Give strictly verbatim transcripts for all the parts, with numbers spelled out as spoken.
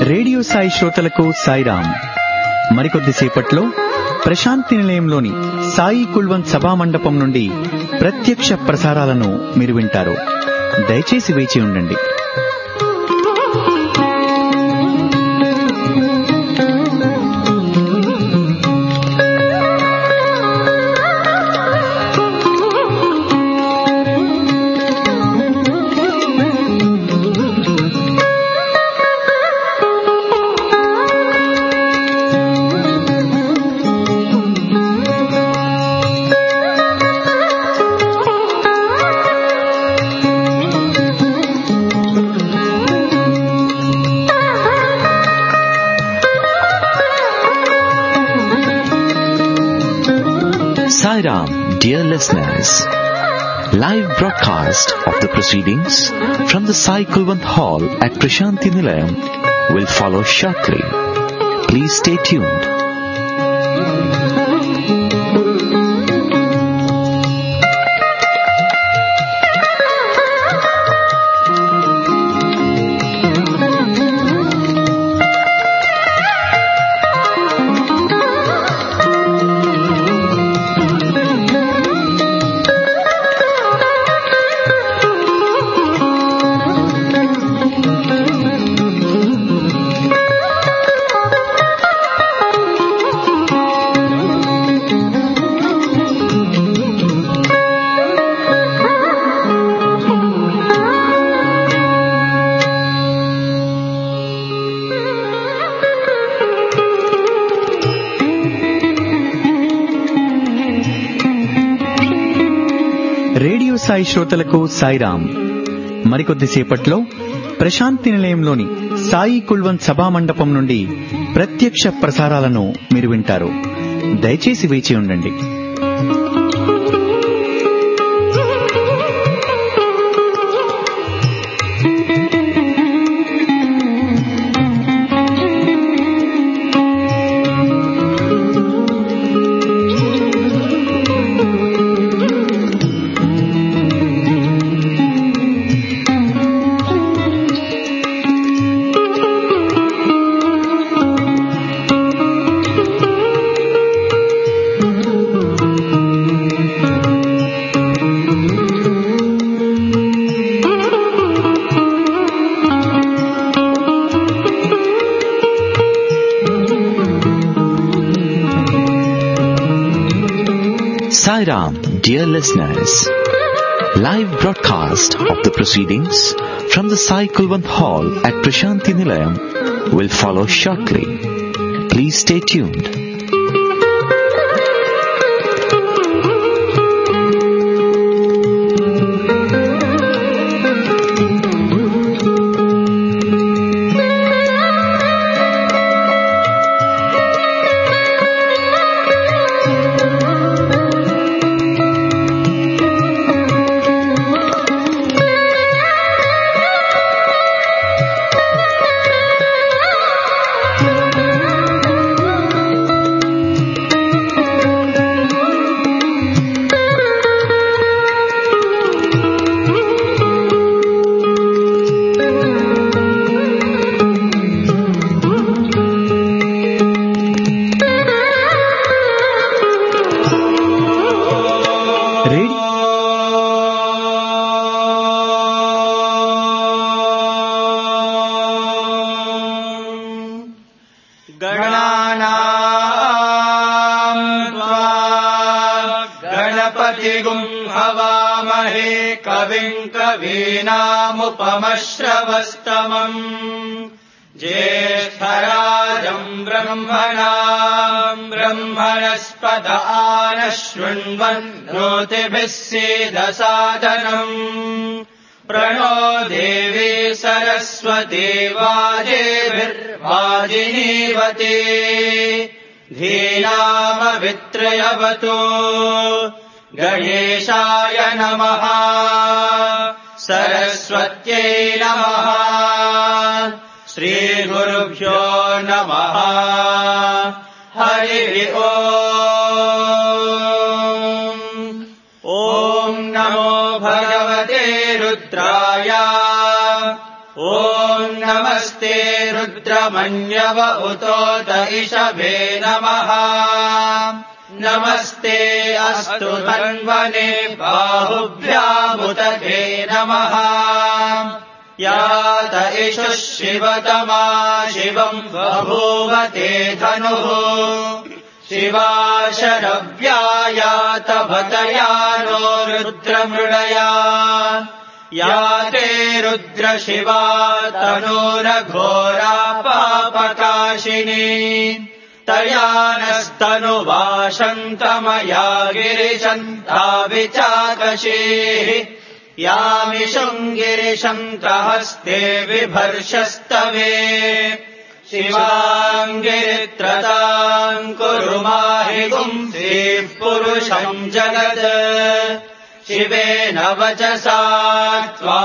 Radio Sai శ్రోతలకు సాయిరాం. మరికొద్దిసేపట్లో ప్రశాంతి నిలయంలోని సాయి కుల్వంత్ సభా మండపం నుండి ప్రత్యక్ష ప్రసారాలను మీరు వింటారు. దయచేసి వేచి ఉండండి. Sairam, dear listeners, live broadcast of the proceedings from the Sai Kulwant Hall at Prashanti Nilayam will follow shortly. Please stay tuned. Radio Sai శ్రోతలకు సాయిరాం. మరికొద్దిసేపట్లో ప్రశాంతి నిలయంలోని సాయి కుల్వంత్ సభా మండపం నుండి ప్రత్యక్ష ప్రసారాలను మీరు వింటారు. దయచేసి వేచి ఉండండి. Sairam, dear listeners, live broadcast of the proceedings from the Sai Kulwant Hall at Prashanti Nilayam will follow shortly. Please stay tuned. उपमश्रवस्तमम् ज्येष्ठराजम् ब्रह्मणाम् ब्रह्मणस्पद आनशृण्वन्नोतिभिः सीदसादनम् प्रणो देवी सरस्वती वाजेभिर्वाजिनीवती धीनामवित्रयवतु गणेशाय नमः सरस्वत्यै नमः श्रीगुरुभ्यो नमः हरिः ओम् ॐ नमो भगवते रुद्राय ॐ नमस्ते रुद्रमन्यव उतोत इषभे नमः नमस्ते अस्तु धन्वने बाहुभ्यामुदते नमः यात इषुः शिवतमा शिवम् बभूवते धनुः शिवा शरव्यायात भतयानो रुद्रमृडया याते रुद्रशिवा तनूरघोरा पापकाशिनी तया नस्तनुवाशन्तमया गिरिशन्ताविचाकशीः यामिषम् गिरिशन्तहस्ते विभर्षस्तवे शिवाङ्गिरित्रताम् कुरु माहि गुंसीः पुरुषम् जगत् शिवेन वचसा त्वा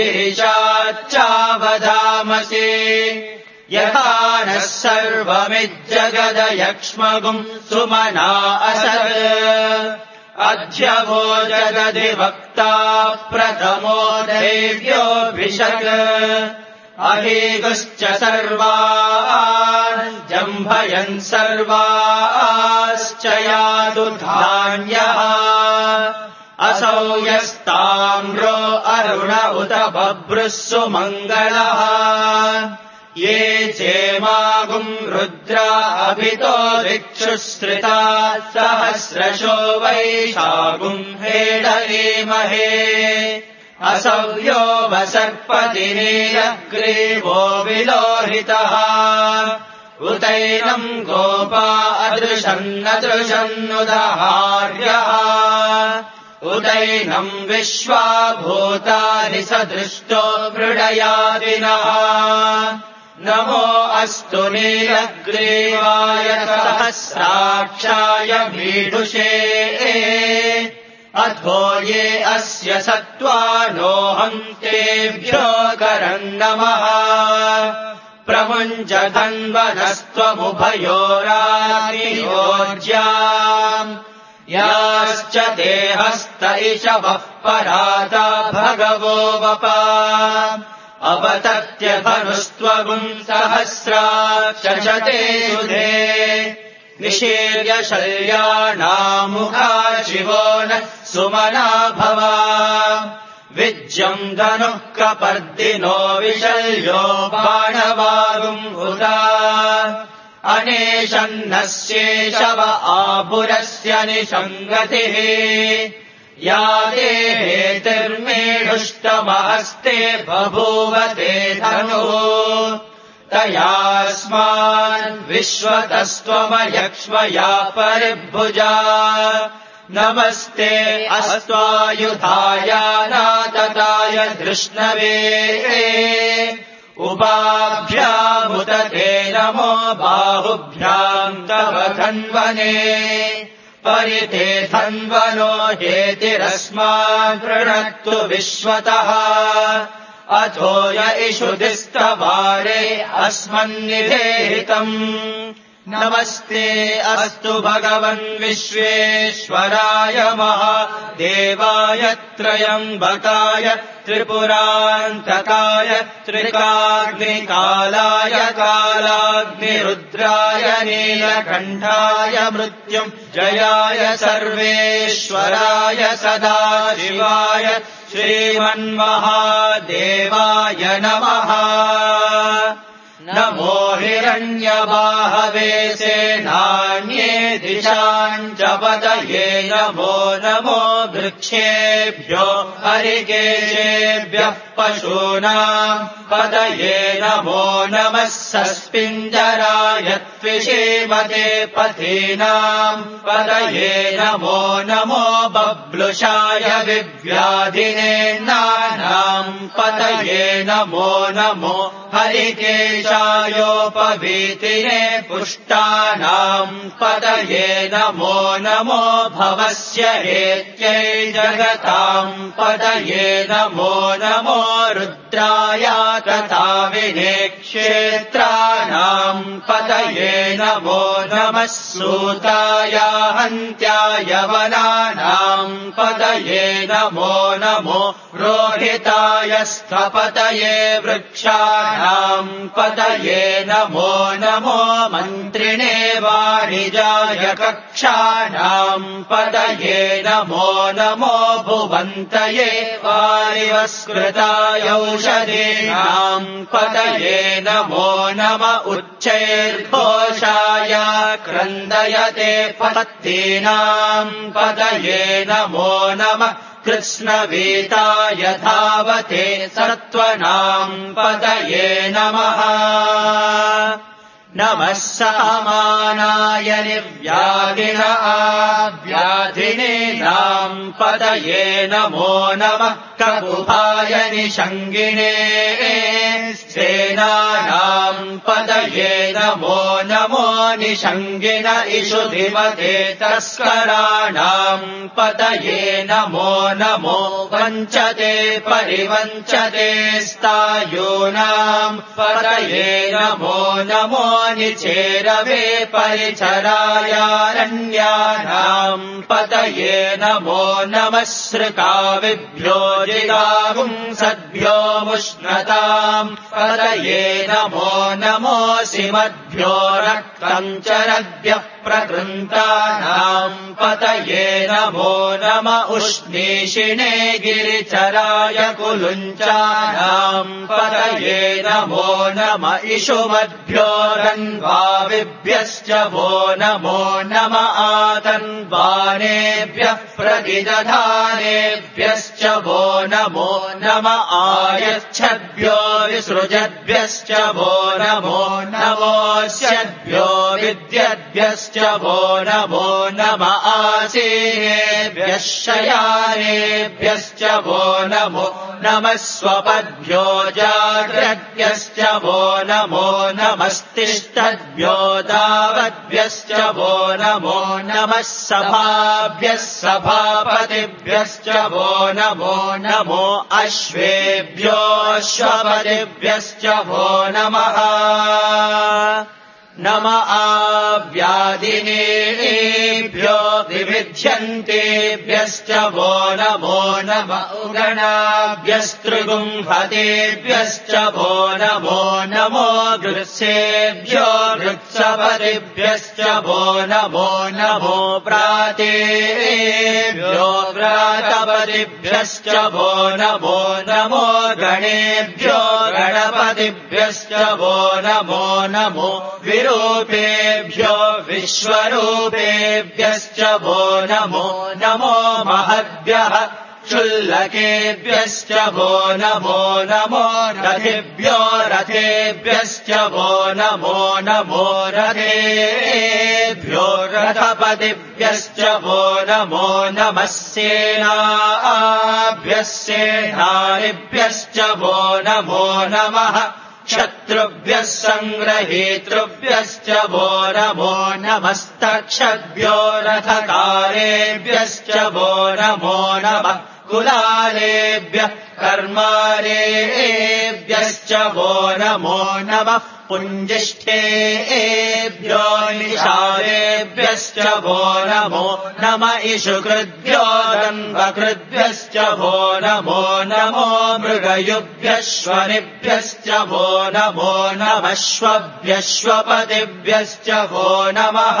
गिरिशाच्चावधामसि यथा नः सर्वमिज्जगदयक्ष्मगुम् सुमना असत् अध्यवो जगदिवक्ता प्रथमो देव्योऽभिषक् अहीगुश्च सर्वान् जम्भयन् सर्वाश्च यातु धान्यः असौ यस्ताम्रो अरुण उत बभ्रुः सुमङ्गलः ये चेमागुम् रुद्रा अभितो दिक्षुश्रिता सहस्रशो वैशागुम् हेडलीमहे असव्यो वसर्पतिनीलग्रीवो विलोहितः उतैनम् गोपा अदृशन्नदृशन्नुदहार्यः उदैनम् विश्वाभूतानि सदृष्टो मृडयादिनः नमो अस्तु नीलग्रीवाय सहस्राक्षाय भीडुषे अथो ये अस्य सत्त्वानोऽहम् तेभ्यो करम् नमः प्रमुञ्चधन्वनस्त्वमुभयोरातियोज्याम् याश्च देहस्त इषवः पराता भगवो वपा अवतत्यधनुस्त्वगुम् सहस्राक्षते सुधे निशीर्य शल्याणामुखा शिवो नः सुमना भवा विज्यम् धनुः कपर्दिनो विशल्यो बाणवागुम् हुता अनेशन्नस्येषव आभुरस्य निषङ्गतिः या देहेतिर्मेढुष्टमहस्ते बभूवते धनुः तयास्मान् विश्वतस्त्वमयक्ष्मया परिभुजा नमस्ते अस्त्वायुधाय नातताय धृष्णवे उपाभ्यामुदते नमो बाहुभ्याम् तव धन्वने परिते धन्वनो हेतिरस्मान् कृणक्तु विश्वतः अथो य इषुधिस्तवारे अस्मन्निधेहितम् नमस्ते अस्तु भगवन् विश्वेश्वराय महादेवाय त्रयम्बकाय त्रिपुरान्तकाय त्रिकाग्निकालाय कालाग्निरुद्राय नीलकण्ठाय मृत्युञ्जयाय सर्वेश्वराय सदाशिवाय श्रीमन्महादेवाय नमः नमो हिरण्यबाहवे सेनान्ये दिशाम् च पतये नमो नमो वृक्षेभ्यो हरिकेशेभ्यः पशूनाम् पतये नमो नमः सस्पिञ्जराय त्विषीमते पथीनाम् पतये नमो नमो बब्लुषाय विव्याधिनेन्नानाम् पतये नमो नमो हरिकेशायोपवीतिने पुष्टानाम् पतये नमो नमो भवस्य हेत्यै जगताम् पतये नमो नमो रुद्राय तथा विने क्षेत्राणाम् पृष्ठानाम् पतये नमो नमः सूताय हन्त्याय वनानाम् पतये नमो नमो रोहिताय स्थपतये वृक्षाणाम् पतये नमो नमो मन्त्रिणे वाणिजाय कक्षाणाम् पतये नमो नमो भुवन्तये वारिवस्कृताय औषधीनाम् पतये नमो नम उच्चैर्घोषाय क्रन्दयते पत्तीनाम् पतये नमो नमः कृष्णवीताय धावते सत्त्वनाम् पतये नमः नमः सामानाय निर्व्याधिन व्याधिनीनाम् पतये नमो नमः ककुभाय निषङ्गिणे सेनानाम् पतये नमो नमो निषङ्गिन इषुधिमते तस्कराणाम् पतये नमो नमो वञ्चते परिवञ्चते स्तायूनाम् पतये नमो नमो निचेरवे परिचरायारण्यानाम् पतये नमो नमः श्रुकाविभ्यो जिगागुंसद्भ्यो मुष्णताम् पतये नमो नमोऽसिमद्भ्यो रक्तम् चरद्भ्यः प्रकृन्तानाम् पतये नमो नम उष्णीषिणे गिरिचराय कुलुञ्चानाम् पतये नमो नम इषुमद्भ्यो रन्वाविभ्यश्च वो नमो नम आतन्वानेभ्यः प्रतिदधानेभ्यश्च वो नमो नम आयच्छद्भ्यो विसृजद्भ्यश्च वो नमो नमोऽस्यद्भ्यो विद्यद्भ्यश्च वो नमो नम आसीनेभ्यः शयानेभ्यश्च वो नमो नमः स्वपद्भ्यो जाग्रद्भ्यश्च वो नमो नमस्तिष्ठद्भ्यो दावद्भ्यश्च वो नमो नमः सभाभ्यः सभापतिभ्यश्च वो नमो नमो अश्वेभ्यो अश्वपतिभ्यश्च वो नमः नम आव्याधिनेभ्यो विविध्यन्तेभ्यश्च वो नमो नम उगणाभ्यस्तृगुंहतेभ्यश्च वो नमो नमो गृत्सेभ्यो गृत्सपतिभ्यश्च वो नमो नमो प्रातेभ्यो व्रातपतिभ्यश्च वो नमो नमो गणेभ्यो गणपतिभ्यश्च वो नमो नमो विरूपेभ्यो विश्वरूपेभ्यश्च वो नमो नमो महद्भ्यः क्षुल्लकेभ्यश्च वो नमो नमो रथेभ्यो रथेभ्यश्च वो नमो नमो रथेभ्यो रथपतिभ्यश्च वो नमो नमः सेनाभ्यः सेनानिभ्यश्च वो नमो नमः शत्रुभ्यः सङ्ग्रहीतृभ्यश्च वो नमो नमस्तक्षद्भ्यो रथकारेभ्यश्च वो नमो नमः कुलालेभ्यः कर्मारेभ्यश्च वो नमो नमः पुञ्जिष्ठेभ्यो निशारेभ्यश्च वो नमो नम इषुकृद्भ्यो दन्वकृद्भ्यश्च वो नमो नमो मृगयुभ्यश्वनिभ्यश्च वो नमो नमश्वभ्यश्वपतिभ्यश्च वो नमः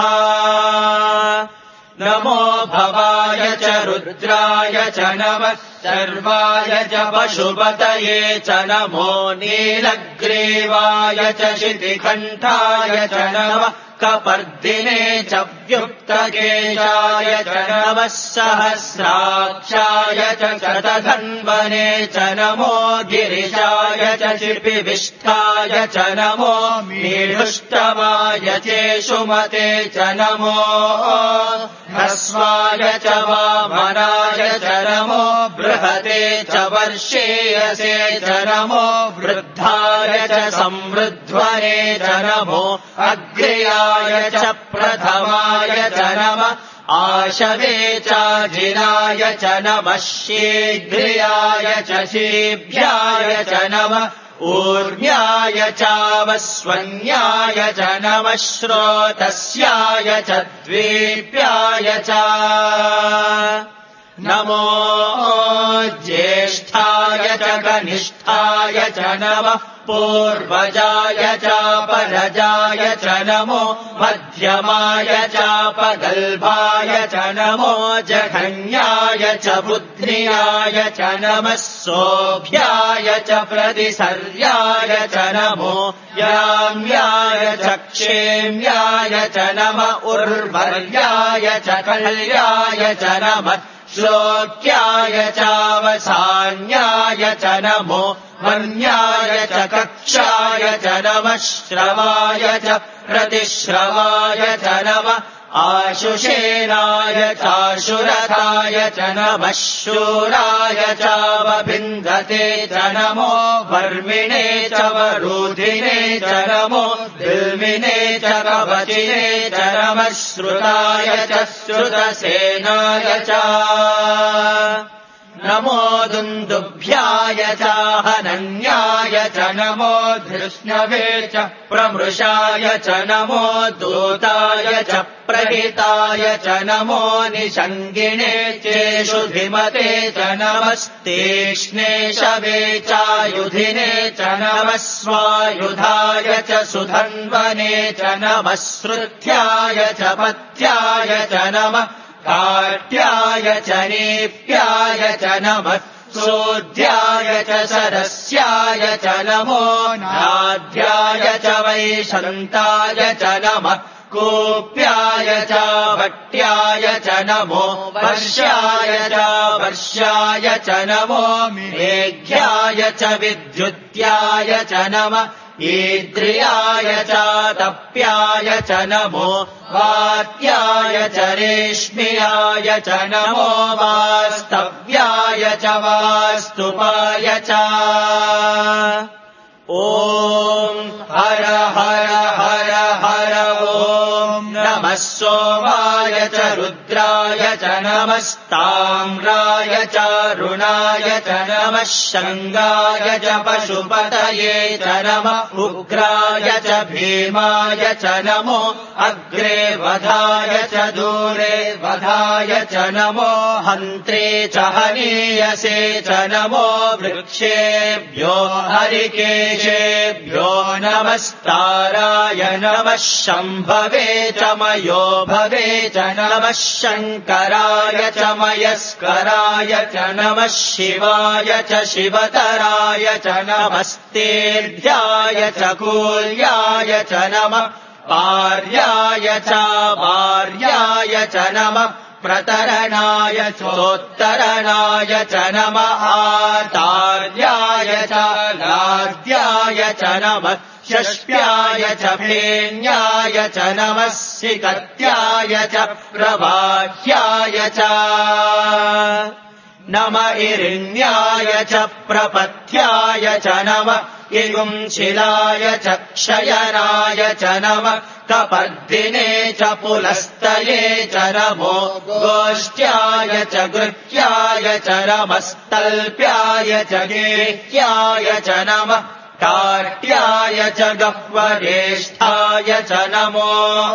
नमो भवाय च रुद्राय च नमः सर्वाय च पशुपतये च नमो नीलग्रीवाय च शितिकण्ठाय च नमः कपर्दिने च व्युक्तकेशाय च नमः सहस्राक्षाय च शतधन्वने च नमो गिरिशाय च शिपिविष्ठाय च नमो मीढुष्टमाय चेषुमते च नमो ह्रस्वाय च वामनाय च नमो बृहते च वर्षेयसे च नमो वृद्धाय च संवृध्वने च नमो अग्र्याय च प्रथमाय च नमः आशवे चाजिनाय च नमः शीघ्रियाय च शीभ्याय च नमः ऊर्म्याय चावस्वन्याय च नमः श्रोतस्याय च द्वीप्याय च नमो ज्येष्ठाय च कनिष्ठाय च नमः पूर्वजाय चापरजाय च नमो मध्यमाय चापगल्भाय च नमो जघन्याय च बुद्ध्याय च नमः सोऽभ्याय च प्रतिसर्याय च नमो याम्याय च क्षेम्याय च नमः उर्वर्याय च कल्याय च नमः श्लोक्याय चावसान्याय च नमो वन्याय च कक्षाय च नमः श्रवाय च प्रतिश्रवाय च नमः आशुषेणाय चाशुरथाय च नमः शूराय चावभिन्दते च नमो वर्मिणे च वरूधिने च नमो बिल्मिने च कवचिने च नमः श्रुताय च श्रुतसेनाय च नमो दुन्दुभ्याय चाहनन्याय च नमो धृष्णवे च प्रमृषाय च नमो दूताय च प्रहिताय च नमो निषङ्गिणे चेषु धिमते च नमस्तीक्ष्णे शवे चायुधिने च नमः स्वायुधाय च सुधन्वने च नमः श्रुत्याय च पथ्याय च नमः काट्याय च नीप्याय च नमः सोऽध्याय च सरस्याय च नमो नाध्याय च वैशन्ताय च नमः कोप्याय च भट्याय च नमो वर्षाय च वर्षाय च नमो मेघ्याय च विद्युत्याय च नमः ईद्रियाय च तप्याय च नमो वात्याय च रेश्म्याय च नमो वास्तव्याय च वास्तुपाय च ॐ हर हर हर हर ॐ नमः सोमाय च रुद्राय च नमस्ताम्राय च रुणाय च नमः शङ्गाय च पशुपतये च नमः उग्राय च भीमाय च नमो अग्रे वधाय च दूरे वधाय च नमो हन्त्रे च हनीयसे च नमो वृक्षेभ्यो हरिकेशेभ्यो नमस्ताराय नमः शम्भवे च मयो भवे च नमः शङ्कराय च मयस्कराय च नमः शिवाय च शिवतराय च नमस्तेभ्याय च कूल्याय च नमः पार्याय च वार्याय च नमः प्रतरणाय चोत्तरणाय च नमः आतार्याय च लाद्याय च नमः षष्ट्याय च फेन्याय च नमः सिकत्याय च प्रवाह्याय च नम इरिण्याय च प्रपथ्याय च नमः इगुंशिलाय च क्षयनाय च नमः कपर्दिने च पुलस्तये च नमो गोष्ट्याय च गृह्याय च नमस्तल्प्याय च गेह्याय च नमः कार्ट्याय च गह्वरेष्ठाय च नमो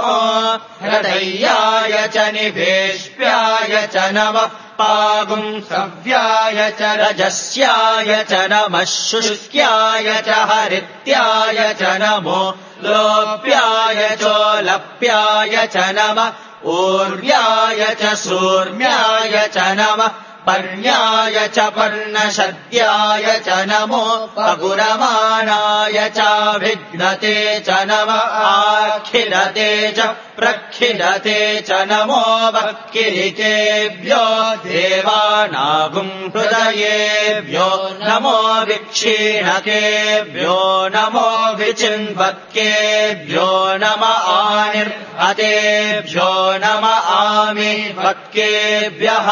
हृदयाय च निभेष्प्याय च नमः पागुंसव्याय च रजस्याय च नमः शुष्क्याय च हरित्याय च नमो लोप्याय चोलप्याय च नमः ऊर्व्याय च सूर्म्याय च नमः पर्ण्याय च पर्णशद्याय च नमो पगुरमाणाय चाभिघ्नते च नमः आखिलते च प्रखिलते च नमो वक्किलिकेभ्यो देवानागुम् हृदयेभ्यो नमो विक्षीणकेभ्यो नमो विचिन्वक्केभ्यो नम आनिर्हतेभ्यो नम आमि वक्केभ्यः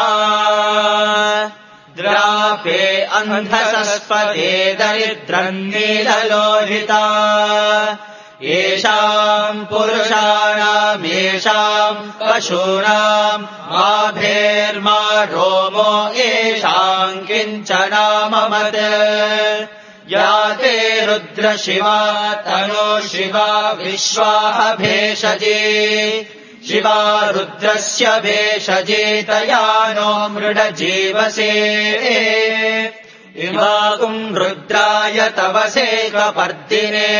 द्रापे अन्धसस्पते दरिद्रम् नीललोहिता येषाम् पुरुषाणाम् येषाम् पशूनाम् माभेर्मा रोमो येषाम् किञ्चनाममत् या ते रुद्र शिवा तनो शिवा विश्वाह भेषजे शिवा रुद्रस्य भेषजे तया नो मृड जीवसे इमाकुम् रुद्राय तवसे कपर्दिने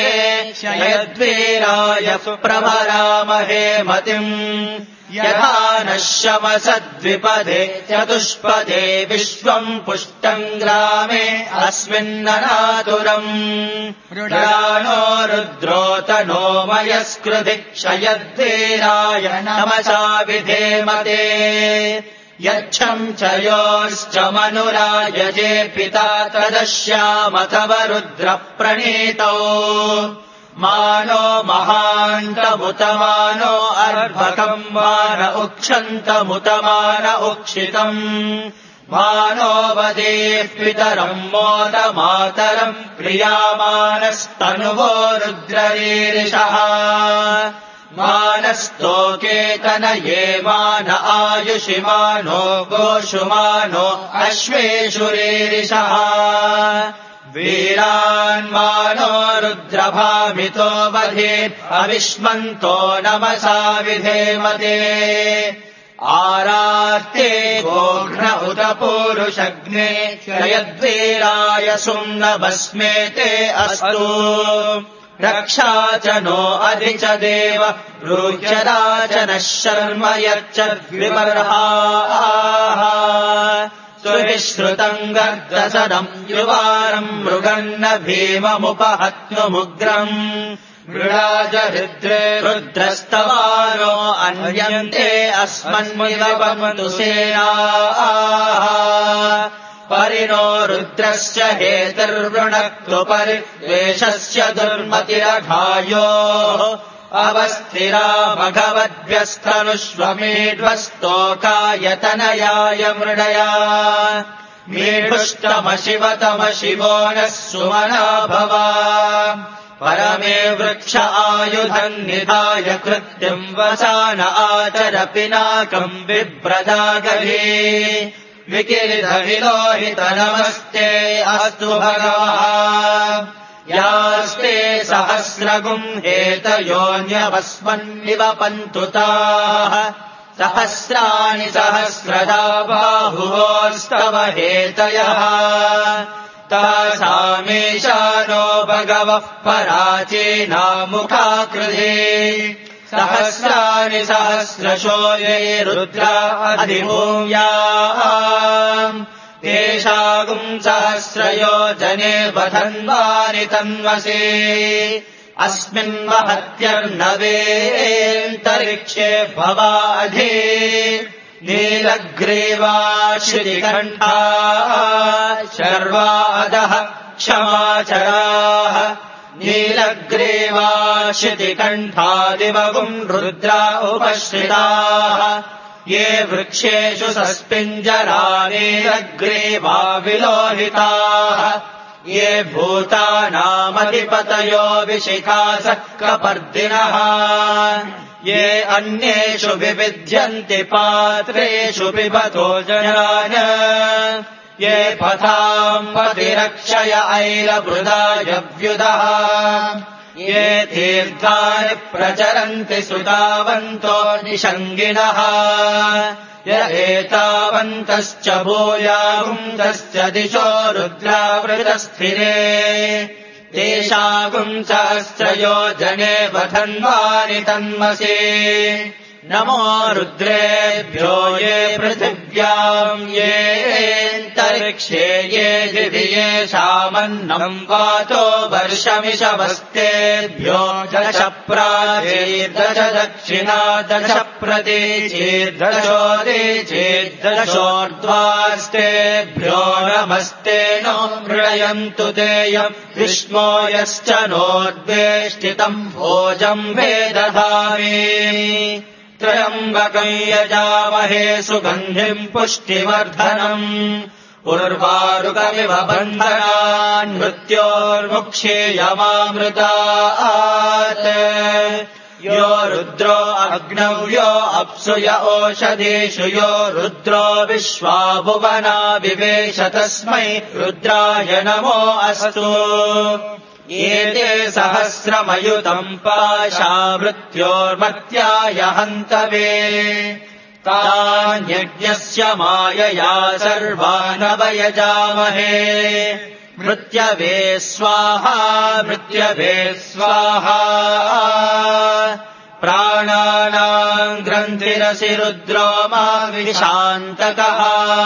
शयद्वीराय प्रभरामहे मतिम् यथा नः शमसद्विपदे चतुष्पदे विश्वम् पुष्टम् ग्रामे अस्मिन्ननातुरम् मृडानो रुद्रोतनो मयस्कृति क्षयद्वीराय नमसा विधेमते यच्छम् च योश्च मनुरायजे पिता तदश्यामथव रुद्रप्रणीतौ मानो महान्तमुतमानो अर्भकम् मान उक्षन्तमुतमान उक्षितम् मानो वदेः पितरम् मोदमातरम् प्रियामानस्तनुवो रुद्ररीरिषः मानस्तोकेतनये मान आयुषिमानो गोषुमानो अश्वेषुरीरिषः वीरान्मानो रुद्रभामितो वधे अविष्मन्तो नमसा विधेमते आरार्ते गोघ्न उत पूरुषग्ने क्षयद्वीराय सुम्नभस्मेते अस्तु रक्षा च नो अधि च देव रुच्यदा च नः शर्म यच्च विबर्हाः सुविश्रुतम् गर्दसदम् युवारम् मृगन्न भीममुपहत्नुमुग्रम् मृडाजहृद्रे रुद्रस्तवानो अन्यन्ते अस्मन्निवन्तु सेनाः परिणो रुद्रस्य हेतुर्वृणक्तु परिद्वेषस्य दुर्मतिरघायोः अवस्थिरा भगवद्भ्यस्तनुष्वमेढ्वस्तोकायतनयाय मृडया मेढुष्टमशिवतमशिवो नः सुमना भवा परमे वृक्ष आयुधम् निधाय कृत्यम् वसान आचर पिनाकम् बिभ्रदागभे विकिरिधविलोहित नमस्ते अस्तु भगवः यास्ते सहस्रगुम् हेतयोऽन्यवस्मन्निव पन्तुताः सहस्राणि सहस्रदा बाहुवोस्तव हेतयः तासामेशानो भगवः पराचीनामुखाकृधे सहस्राणि सहस्रशो ये रुद्रा अधिभूयाम् तेषागुम् सहस्रयोजने वधन्वानि तन्वसे अस्मिन् महत्यर्णवेऽन्तरिक्षे भवाधे नीलग्रीवाश्रिकण्ठा शर्वादः क्षमाचराः नीलग्रीवाश्रिकण्ठादिवगुम् रुद्रा उपश्रिताः ये वृक्षेषु सस्पिञ्जरा नीलग्रीवा विलोहिताः ये भूतानामधिपतयो विशिखासः कपर्दिनः ये अन्येषु विविध्यन्ति पात्रेषु पिबतो जनान ये पथाम् पतिरक्षय ऐलवृदायव्युदः ये तीर्थानि प्रचरन्ति सुतावन्तो निषङ्गिणः य एतावन्तश्च भूयागुन्तश्च दिशो रुद्रावृतस्थिरे तेषागुम् सहस्रयोजने वधन्वानि तन्मसे नमो रुद्रेभ्यो ये पृथिव्याम् येऽन्तरिक्षे ये दिवि येषामन्नम् वातो वर्षमिषवस्तेभ्यो दश प्राचीर्दश दक्षिणा दश प्रतीचीर्दशोदीचीर्दशोर्ध्वास्तेभ्यो नमस्ते नो मृडयन्तु तेयम् विष्णो यश्च नोद्वेष्टितम् भोजम् वेदधामि त्र्यम्बकम् यजामहे सुगन्धिम् पुष्टिवर्धनम् उर्वारुकमिव बन्धनान् मृत्योर्मुक्षीयमामृताः भवते यो रुद्रो अग्नौ यो अप्सु य ओषधीषु यो रुद्रो विश्वा भुवना विवेश तस्मै रुद्राय नमो अस्तु एते सहस्रमयुतम् पाशा मृत्योर्मर्त्याय हन्तवे तान्यज्ञस्य मायया सर्वानवयजामहे मृत्यवे स्वाहा मृत्यवे स्वाहा प्राणानाम् ग्रन्थिरसि रुद्रो मा विशान्तकः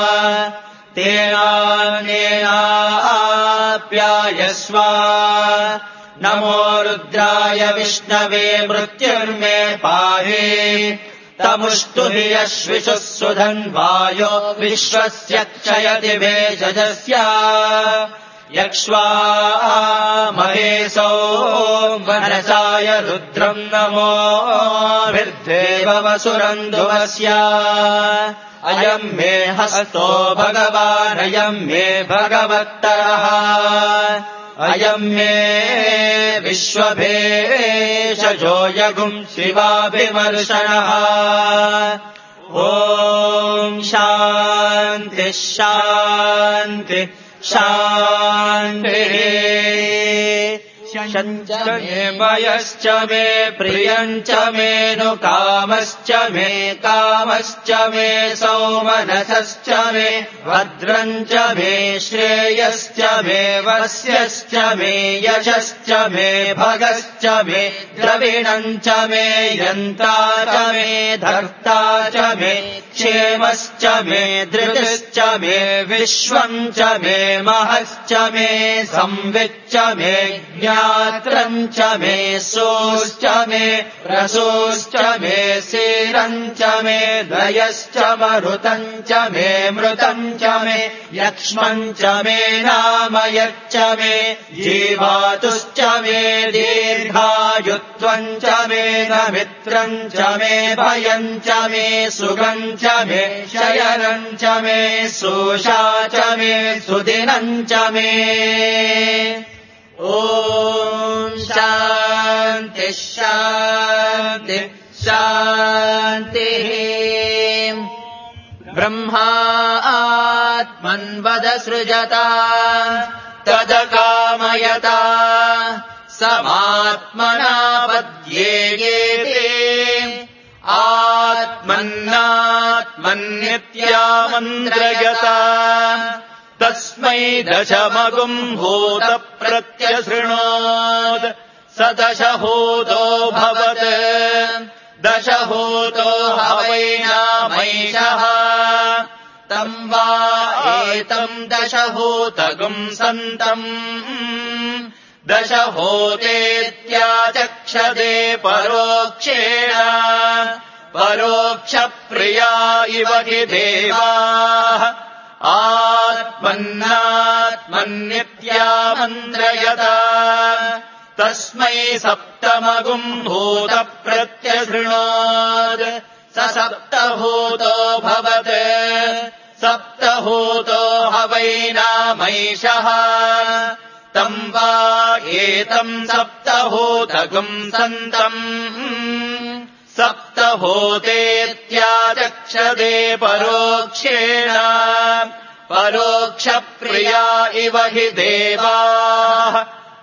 तेनानेनाप्यायस्व नमो रुद्राय विष्णवे मृत्युर्मे पाहि तमुष्टु हि यश्विषुः सुधन्वायो विश्वस्य क्षयति भेषजस्य यक्ष्वा महेशो मनसाय रुद्रम् नमो भिर्देववसुरन्धुवस्य अयम् मे हस्तो भगवानयम् मे भगवत्तरः अयम् मे विश्वभेषजो यगुम् शिवाभिमर्शनः ॐ शान्ति शान्ति शान्तिः शञ्च मे मयश्च मे प्रियञ्च मे नु कामश्च मे कामश्च मे सौमनसश्च मे भद्रञ्च मे श्रेयश्च मे वस्यश्च मे यशश्च मे भगश्च मे द्रविणञ्च मे यन्ता च मे धर्ता च मे क्षेमश्च मे धृतिश्च मे विश्वम् च मे महश्च मे संविच्च मे ज्ञात्रम् च मे सोश्च मे रसोश्च मे सीरम् च मे दयश्च मरुतम् च मे मृतम् च मे यक्ष्मम् च मे नामयच्च मे जीवातुश्च मे दीर्घायुत्वम् च मे नमित्रम् च मे भयम् च मे सुखम् च मे शयनम् च मे सोषा च मे सुदिनम् च मे ॐ शान्ति शान्ति शान्तिः ब्रह्मा आत्मन्वदसृजता तदकामयता समात्मना पद्येयेते आत्मन्नात्मन्नित्यामन्त्रयता तस्मै दशमगुम् भूत प्रत्यशृणोत् स दशहूतो भवत् दशहूतो हवैनामैषः तम् वा एतम् दशहूतगुम् सन्तम् दशहूतेत्याचक्षते परोक्षेण परोक्षप्रिया इव हि देवाः आत्मन्नात्मन्नित्यामन्त्रयता तस्मै सप्तमगुम् भूत प्रत्यशृणोत् स सप्तभूतो भवत् सप्तभूतो हवैनामैषः तम् वा एतम् सप्तभूतगुम् सन्तम् सप्तभूतेत्याचक्षते परोक्षेण परोक्षप्रिया इव हि देवाः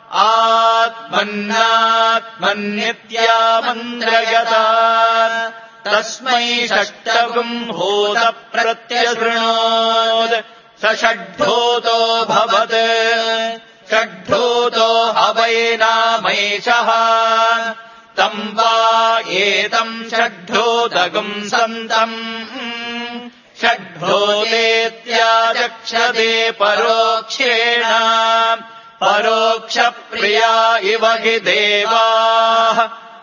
आत्मन्नात्मन्नित्यामन्त्रयता तस्मै षष्ठगुम् भूत प्रत्यशृणोत् स षड्भूतो भवत् षड्भूतो हवैनामैषः तम् वा एतम् षड्भूतगुम् सन्तम् षड्भूतेत्याचक्षते परोक्षेण परोक्षप्रिया इव हि देवाः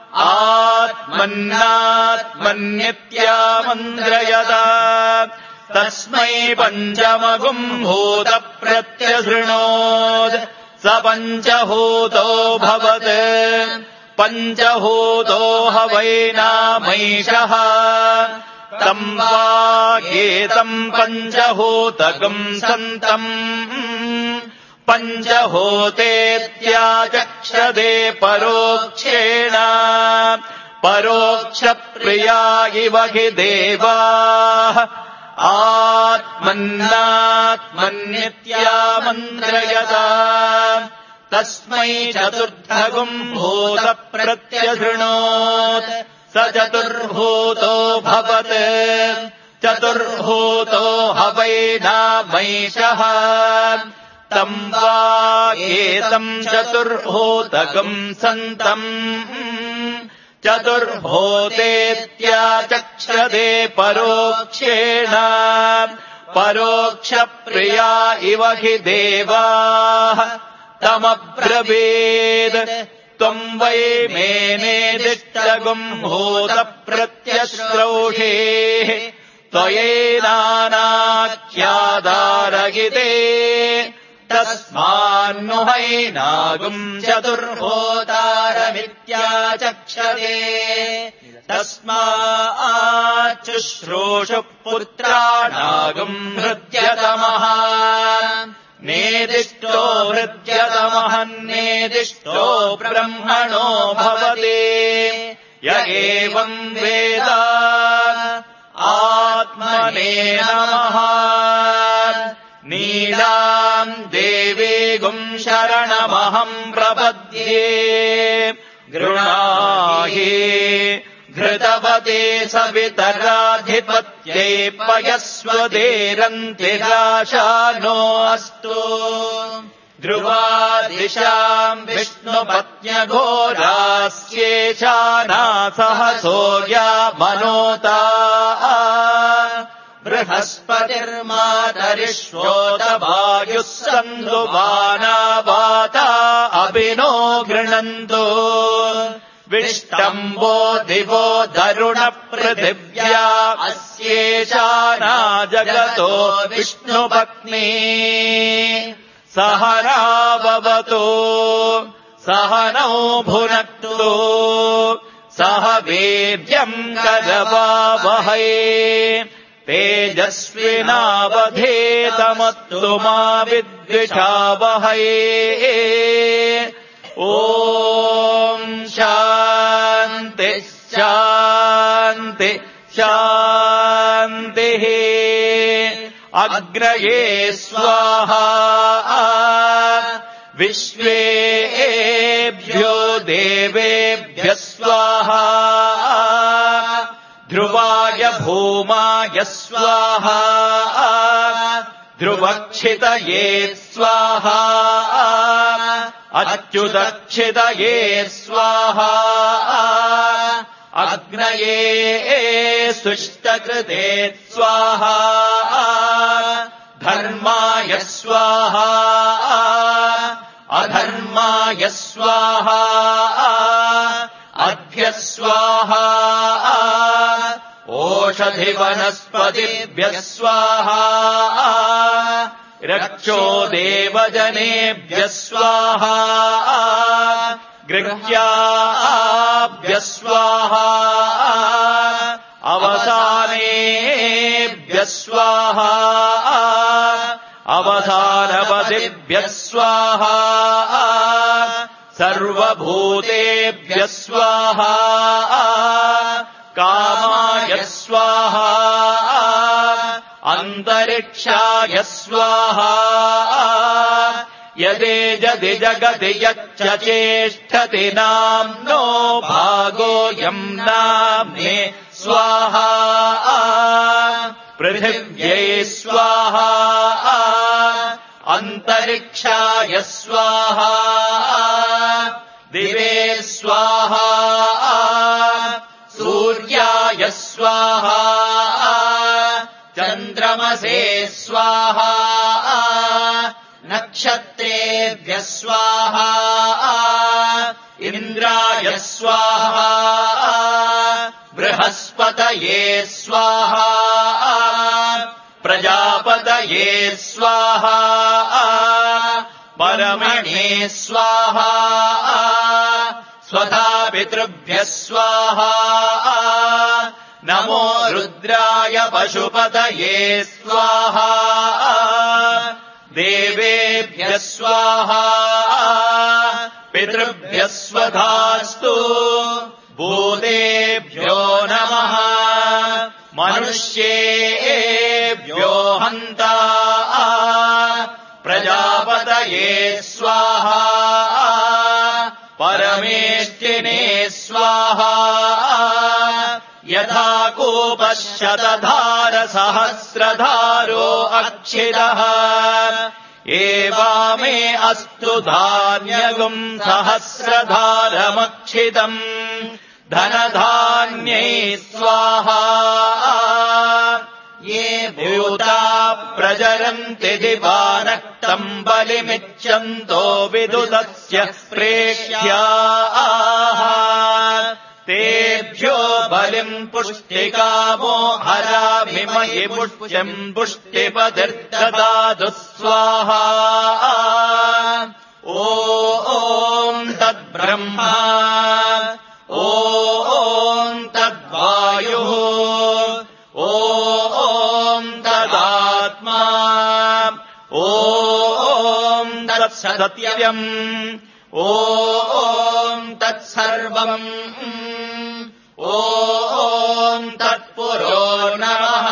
आत्मन्नात्मन्नित्यामन्त्रयता तस्मै पञ्चमगुम् भूत प्रत्यशृणोत् स पञ्चभूतो भवत् पञ्चभूतो हवैनामैषः तम् वा एतम् पञ्चभूतगुम् सन्तम् पञ्चहोतेत्याचक्षदे परोक्षेण परोक्षप्रिया इव हि देवाः आत्मन्नात्मन्नित्यामन्त्रयता तस्मै चतुर्थगुम् भूतप्रत्यशृणोत् स चतुर्भूतो भवत् चतुर्भूतो हवैनामैषः तम् वा एतम् चतुर्भूतगम् सन्तम् चतुर्भूतेत्याचक्षदे परोक्षेण परोक्षप्रिया इव हि देवाः तमब्रवीत् त्वम् वै मेनेदिष्टगुम् भूतप्रत्यश्रौषेः त्वयैनानाख्यादारगिते तस्मान्नु हैनागुम् चतुर्भूतारमित्याचक्षते तस्माच्चुश्रूषुः पुत्राणागुम् हृद्यतमः नेदिष्टो हृद्यतमः नेदिष्टो ब्रह्मणो भवति य एवम् वेद आत्मने नमः नीलाम् देवीगुम् शरणमहम् प्रपद्ये गृह्णाहि घृतवते सवितराधिपत्यै पयस्वदेरन्तिराशानो अस्तु ध्रुवादिशाम् विष्णुपत्न्यघोरास्येशाना सहसो मनोता बृहस्पतिर्मातरिष्वोतवायुः सन्दुवाना वाता अभिनो गृह्णन्तु विष्टम्बो दिवो दरुणपृथिव्या अस्येशाना जगतो विष्णुपत्नी सहनाववतु सहनौ भुनक्तु सह वीर्यम् करवावहै तेजस्विनावधेतमस्तु मा विद्विषावहै ॐ शान्ति शान्ति शान्तिः अग्रये स्वाहा विश्वेभ्यो देवेभ्यः स्वाहा ध्रुवाय भूमाय स्वाहा ध्रुवक्षितये स्वाहा अच्युतक्षितये स्वाहा अग्नये सुष्टकृते स्वाहा धर्माय स्वाहा अधर्माय स्वाहा अध्य स्वाहा ओषधिवनस्पतिभ्यः स्वाहा रक्षो देवजनेभ्यः स्वाहा गृह्याभ्यः स्वाहा अवसानेभ्यः स्वाहा अवसानपतिभ्यः स्वाहा सर्वभूतेभ्यः स्वाहा कामाय स्वाहा अन्तरिक्षाय स्वाहा यदेजदि जगति यच्च चेष्टति नाम्नो भागोऽयम् नाम्ने स्वाहा पृथिव्यै स्वाहा अन्तरिक्षाय स्वाहा दिवे स्वाहा सूर्याय स्वाहा चन्द्रमसे स्वाहा नक्षत्रेभ्यः स्वाहा इन्द्राय स्वाहा बृहस्पतये स्वाहा प्रजापतये स्वाहा परमणे स्वाहा स्वधा पितृभ्यः स्वाहा नमो रुद्राय पशुपतये स्वाहा देवेभ्यो देवेभ्यः स्वाहा पितृभ्यः स्वधास्तु भूतेभ्यो नमः मनुष्येभ्यो हन्ता प्रजापतये स्वाहा परमेष्टिने स्वाहा यथा कूपः शतधारसहस्रधारो अक्षितः एवामे अस्तु धान्यगुम् सहस्रधारमक्षितम् धनधान्यै स्वाहा ये भूता प्रजरन्ति दिवानक्तम् बलिमिच्छन्तो विदुतस्य प्रेक्ष्याः तेभ्यो बलिम् पुष्टिकामो हराभिमहि पुष्टिम् पुष्टिपतिर्ददातु स्वाहा ॐ तद्ब्रह्मा ॐ तद्वायुः ॐ तदात्मा ॐ तत्सत्यम् ॐ तत्सर्वम् ॐ तत्पुरो नमः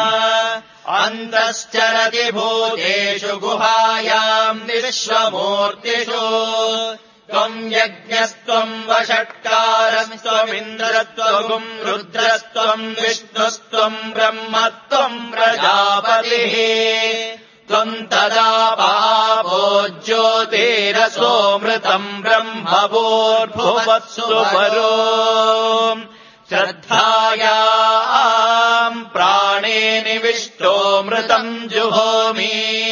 अन्तश्चरति भूतेषु गुहायाम् विश्वमूर्तिषु त्वम् यज्ञस्त्वम् वषट्कारस्त्वमिन्द्रस्त्वम् रुद्रस्त्वम् विष्णुस्त्वम् ब्रह्मत्वम् प्रजापतिः त्वम् तदा पापो ज्योतिरसोऽमृतम् ब्रह्मभूर्भुवत्सु परो श्रद्धायाम् प्राणे निविष्टोऽमृतम् जुहोमि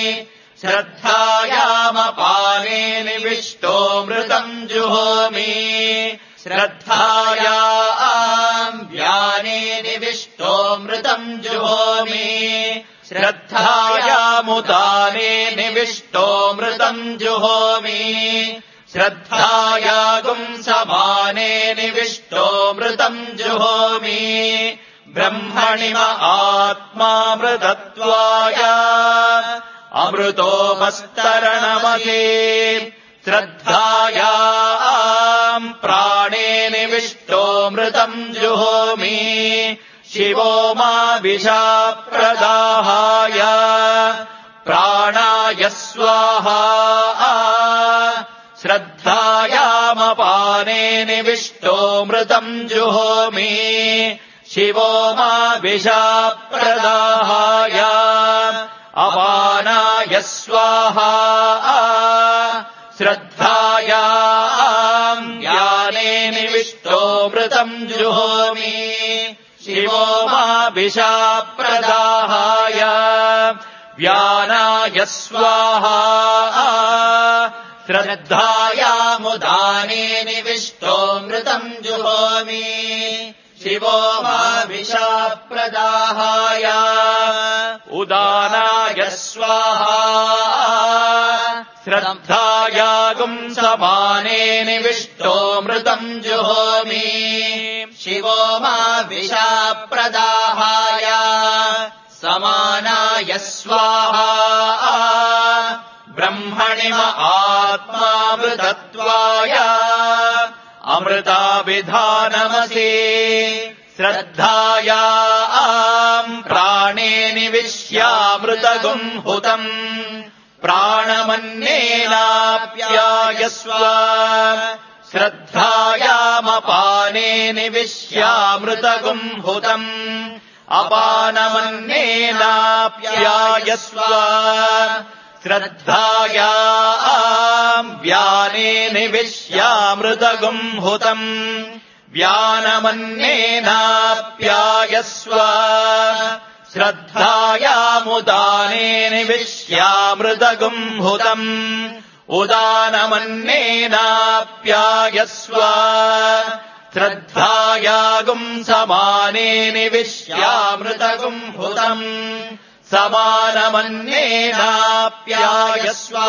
श्रद्धायामपाने निविष्टोऽमृतम् जुहोमि श्रद्धायाम् व्याने निविष्टोऽमृतम् जुहोमि श्रद्धायामुदाने निविष्टोऽमृतम् जुहोमि श्रद्धायागुम् समाने निविष्टोऽमृतम् जुहोमि ब्रह्मणि आत्मामृतत्वाय अमृतोपस्तरणमते श्रद्धायाम् प्राणे निविष्टोऽमृतम् जुहोमि शिवो मा विषाप्रदाहाय प्राणाय स्वाहा श्रद्धायामपाने निविष्टोऽमृतम् जुहोमि शिवो मा विषाप्रदाहाय अपानाय स्वाहा श्रद्धायाम् ज्ञाने निविष्टोऽमृतम् जुहोमि शिवो मा विषाप्रदाहाय व्यानाय स्वाहा श्रद्धायामुदाने निविष्टोऽमृतम् जुहोमि शिवो मा विषाप्रदाहाय उदानाय स्वाहा श्रद्धायागुम् समाने निविष्टोऽमृतम् जुहोमि शिवो मा विषाप्रदाहाय समानाय स्वाहा ब्रह्मणि आत्मामृतत्वाय अमृताभिधानमसि श्रद्धायाम् प्राणे निविश्यामृतगुम् हुतम् प्राणमन्नेनाप्यायस्व श्रद्धायामपाने निविश्यामृतगुम् हुतम् अपानमन्नेनाप्यायस्व श्रद्धायाम् व्याने निविश्यामृतगुम् हुतम् व्यानमन्नेनाप्यायस्व श्रद्धायामुदाने निविश्यामृतगुम् हुतम् उदानमन्नेनाप्यायस्व श्रद्धायागुम् समाने निविश्यामृतगुम् हुतम् समानमन्नेनाप्यायस्व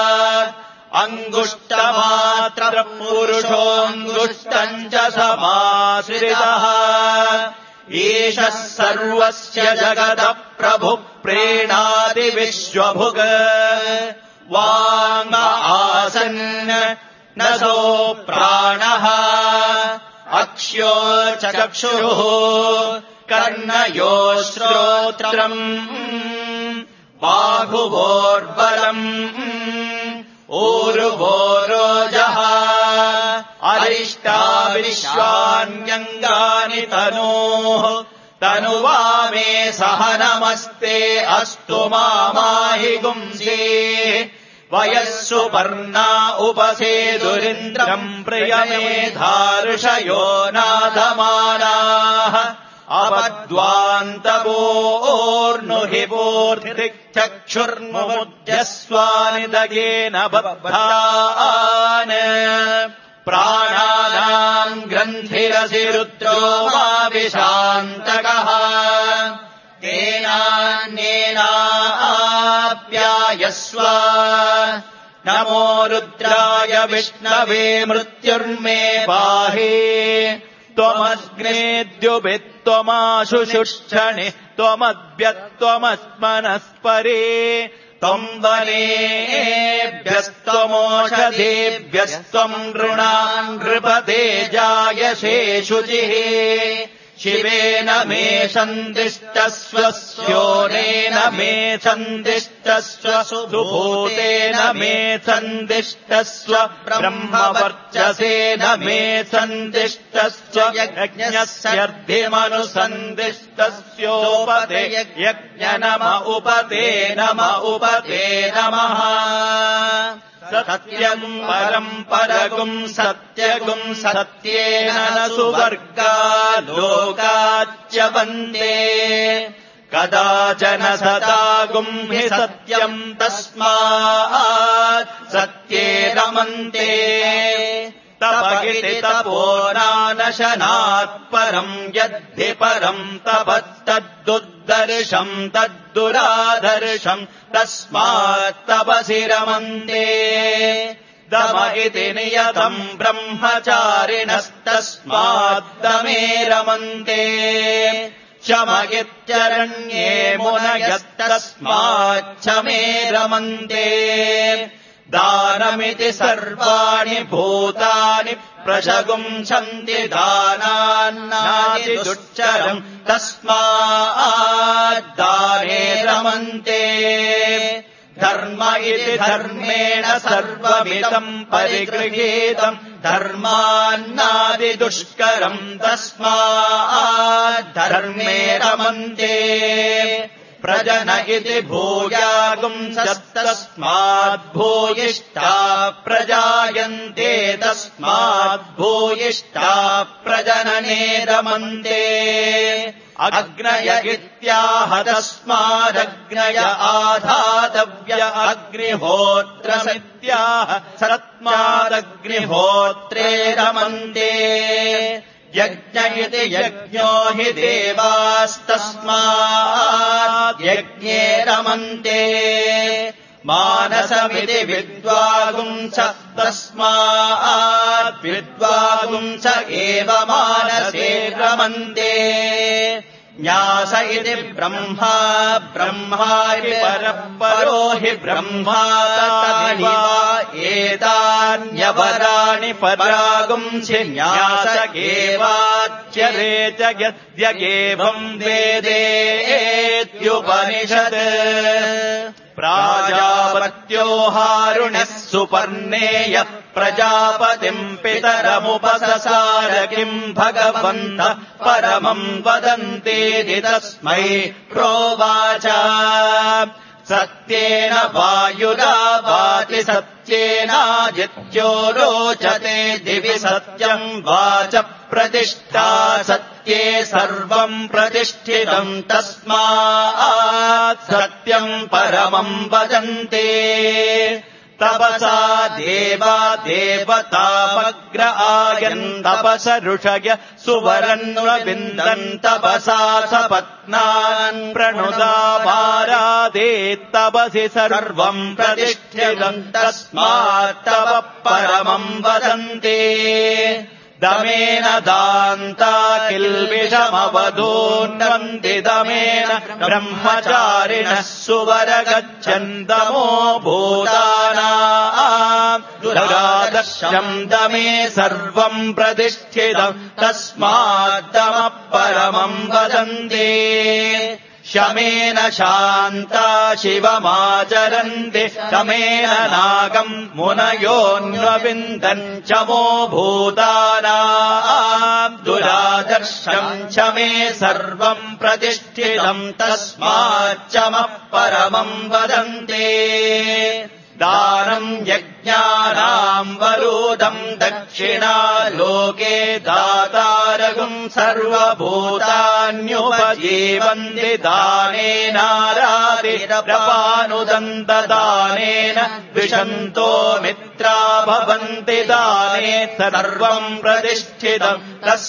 अङ्गुष्टमात्रपुरुषोऽङ्गुष्टम् च समाश्रितः एषः सर्वस्य जगतः प्रभुः प्रेणाति विश्वभुग वाङ् आसन् न सो प्राणः अक्ष्यो चक्षुः कर्णयो श्रोत्रम् बाहुवोर्बलम् ऊरुवोरोजः अरिष्टाविश्वान्यङ्गानि तनोः तनुवा मे सहनमस्ते अस्तु मामाहि गुंसे वयस्सु पर्णा उपसेदुरिन्द्रम् प्रियमेधार्षयो नादमानाः अपद्वान्तवोर्नुहि वोर्धिक्चक्षुर्मुमुद्यस्वानिदगेन बद्धान् प्राणानाम् ग्रन्थिरसि रुद्रो मा विशान्तकः तेनान्येनाप्यायस्व नमो रुद्राय विष्णवे मृत्युर्मे पाहि त्वमग्नेद्युभित्त्वमाशुशुष्षणि त्वमद्भ्यत्वमस्मनस्परे त्वम् वनेभ्यस्त्वमोषधेभ्यस्त्वम् नृणाम् नृपते जायसे शुचिः शिवेन मे सन्दिष्टस्व स्योनेन मे सन्दिष्टस्व सुभूतेन मे सन्दिष्टस्व ब्रह्मवर्चसेन मे सन्दिष्टस्व यज्ञस्यर्धिमनुसन्दिष्टस्योपते यज्ञ नम उपते नम उपते नमः सत्यम् परम् परगुम् सत्यगुम् सत्येन न सुवर्गा लोकाच्च वन्दे कदाचन सदागुम् हि सत्यम् तस्मात् सत्ये रमन्ते तपगिति तपो नानशनात् परम् यद्धि परम् तपस्तद्दुर्दर्शम् तद्दुरादर्शम् तस्मात् तपसि रमन्ते दम इति नियतम् ब्रह्मचारिणस्तस्मात् दमे रमन्ते शम इत्यरण्ये मुनयस्तस्मात् शमे रमन्ते दानमिति सर्वाणि भूतानि प्रशगुंसन्ति दानान्नादि दुश्चरम् तस्मात् दाने रमन्ते धर्म इति धर्मेण सर्वमिदम् परिगृहीतम् धर्मान्नादि दुष्करम् तस्मात् धर्मे रमन्ते प्रजन इति भूयागुंसस्तस्मात् भूयिष्ठा प्रजायन्ते तस्मात् भूयिष्ठा प्रजनने रमन्ते अग्नय इत्याह तस्मादग्नय आधातव्य अग्निहोत्रमित्याह सत्मादग्निहोत्रे रमन्ते यज्ञ इति यज्ञो हि देवास्तस्मात् यज्ञे रमन्ते मानसमिति विद्वागुंस तस्मात् विद्वागुंस एव मानसे रमन्ते न्यास इति ब्रह्मा ब्रह्मा हि परपरो हि ब्रह्मा तदेव एतान्यपराणि परागुंसि न्यास एवाच्यते च यद्यगेवम् वेदेत्युपनिषत् प्राजापत्यो हारुणिः सुपर्णेय प्रजापतिम् पितरमुपससार किम् भगवन्तः परमम् वदन्तीति तस्मै प्रोवाच सत्येन वायुरा वाति सत्येनादित्यो रोचते दिवि सत्यम् वाच प्रतिष्ठा सत्ये सर्वम् प्रतिष्ठितम् तस्मात् सत्यम् परमम् वदन्ते तपसा देवा देवतामग्र आयन् तपस ऋषय सुवरन्विन्दन् तपसा सपत्नान् प्रणुदा भारादेत्तपसि सर्वम् प्रतिष्ठितम् तस्मात् तव परमम् वदन्ते दमेन दान्ता किल्बिषमवधून्वन्ति दमेन ब्रह्मचारिणः सुवरगच्छन्दमो भूतानाम् दुरादर्शम् दमे सर्वम् प्रतिष्ठितम् तस्माद्दमः परमम् वदन्ति शमेन शान्ता शिवमाचरन्ति शमेन नागम् मुनयोऽन्वविन्दन् चमो भूतानाम् दुरादर्शम् शमे सर्वम् प्रतिष्ठितम् तस्माच्चमः परमम् वदन्ति दानम् यज्ञानाम् वरूदम् दक्षिणा लोके दातारगुम् सर्वभूतान्युपजीवन्ति दानेनारातिरपानुदन्तदानेन विशन्तो मित्रा भवन्ति दाने सर्वम् प्रतिष्ठितम्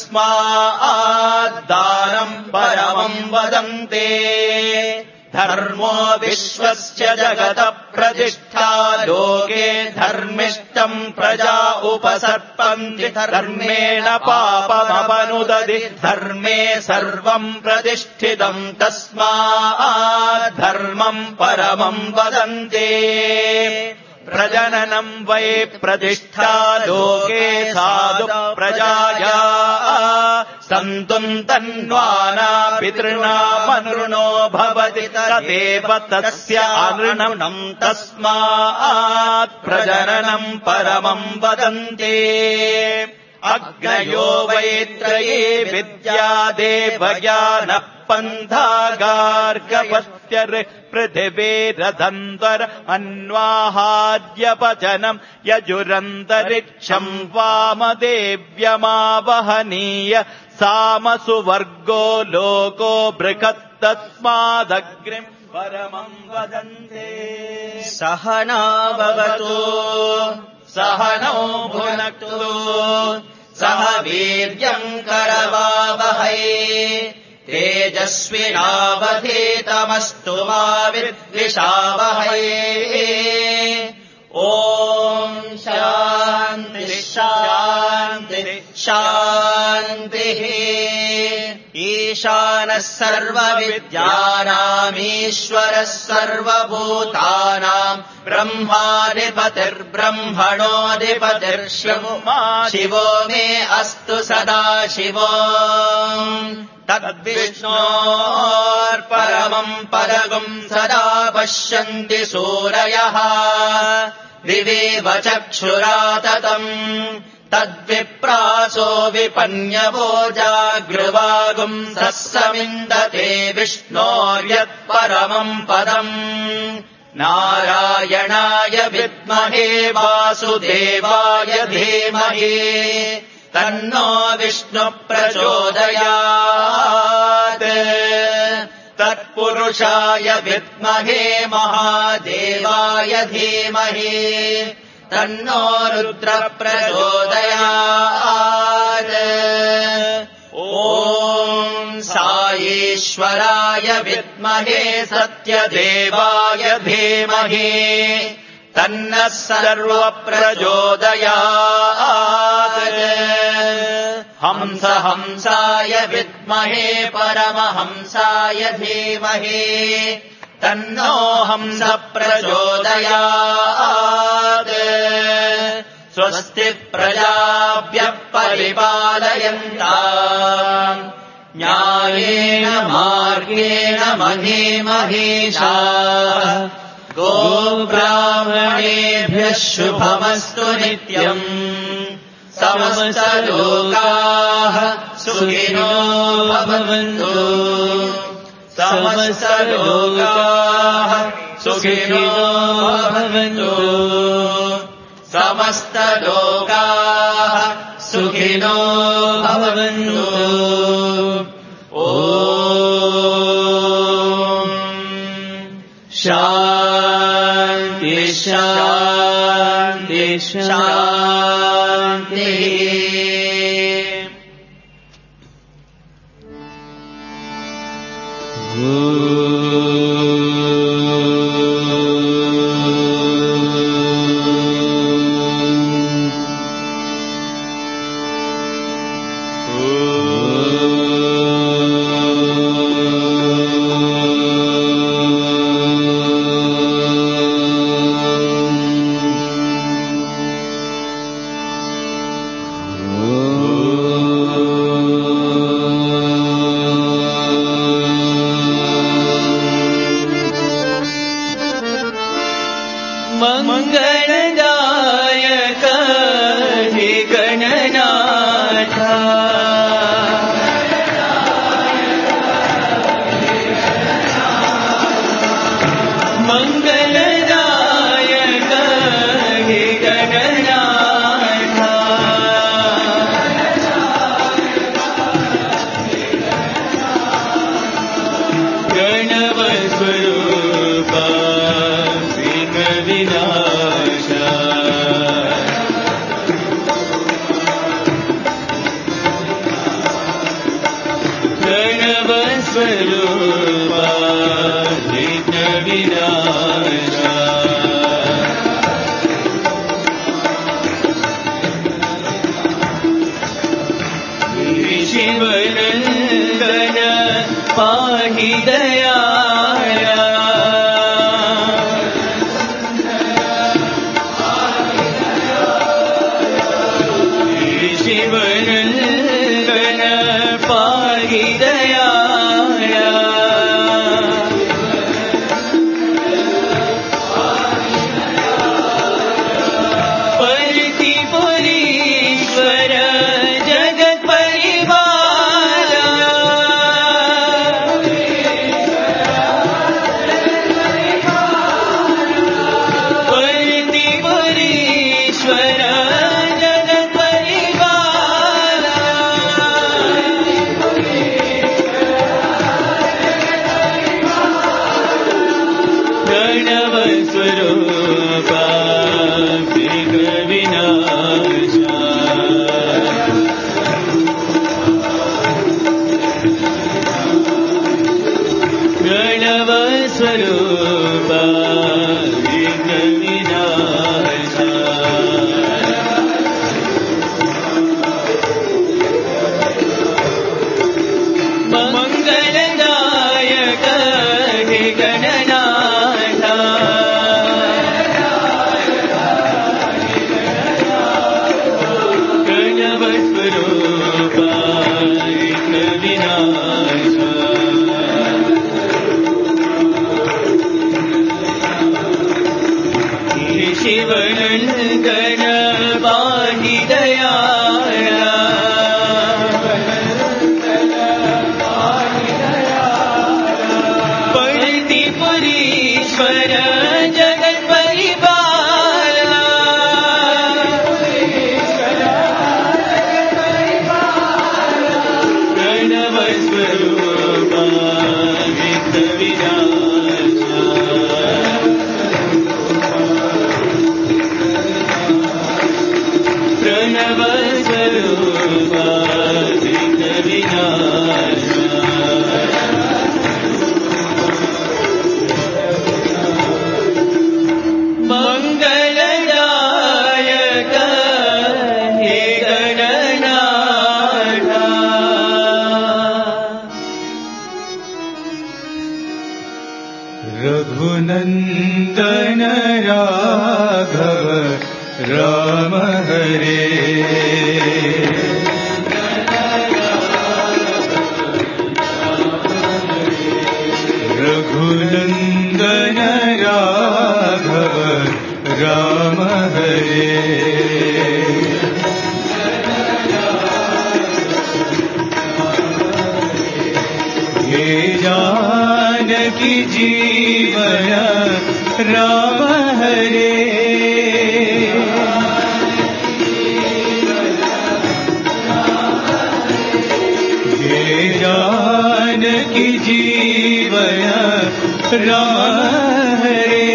तस्माद्दानम् परमम् वदन्ति धर्मो विश्वस्य जगतः प्रतिष्ठा लोके धर्मिष्ठम् प्रजा उपसर्पन्ति धर्मेण पापमपनुदति धर्मे सर्वम् प्रतिष्ठितम् तस्मात् धर्मम् परमम् वदन्ति प्रजननम् वै प्रतिष्ठा लोके साधु प्रजाया सन्तुम् तन्वाना पितॄणामनृणो भवति तदेव तस्य अनृणम् तस्मात् प्रजननम् परमम् वदन्ति अग्नयो वैत्रये विद्या देवज्ञानः पन्थागार्गपत्यर् पृथिवीरधन्वर अन्वाहार्यपचनम् यजुरन्तरिक्षम् वामदेव्यमावहनीय सामसुवर्गो लोको बृहत्तस्मादग्निम् परमम् वदन्ते सहना भवतु सहनौ भुनक्तु सह वीर्यम् करवावहै तेजस्विनावधीतमस्तु मा विद्विषावहै ॐ शान्ति शान्ति शान्तिः ईशानः सर्वविद्यानामीश्वरः सर्वभूतानाम् ब्रह्माधिपतिर्ब्रह्मणोऽधिपतिर्शिवो शिवो मे अस्तु सदा शिवो तद्विष्णोर्परमम् परगुम् सदा पश्यन्ति सूरयः दिवेव चक्षुराततम् तद्विप्रासो विपन्यवो जागृवागुम् सस्समिन्दते विष्णोर्यत्परमम् पदम् नारायणाय विद्महे वासुदेवाय धीमहि तन्नो विष्णु प्रचोदयात् तत्पुरुषाय विद्महे महादेवाय धीमहि तन्नो रुद्र प्रचोदयात् ॐ साईश्वराय विद्महे सत्यदेवाय धीमहि तन्नः सर्वप्रचोदयात् हंस हंसाय विद्महे परमहंसाय धीमहि तन्नो हंस प्रचोदयात् स्वस्ति प्रजाभ्यः परिपालयन्ताम् न्यायेन मार्गेण महे महेशाः गोब्राह्मणेभ्यः शुभमस्तु नित्यम् समस्तलोकाः सुखिनो भवन्तु समस्तलोकाः सुखिनो भवन्तु समस्तलोकाः सुखिनो भवन्तु ॐ शान्ति शान्ति शान्तिः स्वरूपा विघ्न विनाशा शिवनंदन पाहि दयाया शिवनंदन पाहि दयाया परिति पुरीश्वर जगत शिवनंदन पाहि दयाया परिति पुरीश्वर जगत परिपाला प्रणव स्वरूपा विघ्न विनाशा प्रणव स्वरूपा विघ्न विनाशा मंगलदायक हे गणनाथ रघुनंदन राघव राम हरे रघुनंदन राघव राम हरे हे जानकी जीवन राम हरे जानकी जीवन राम हरे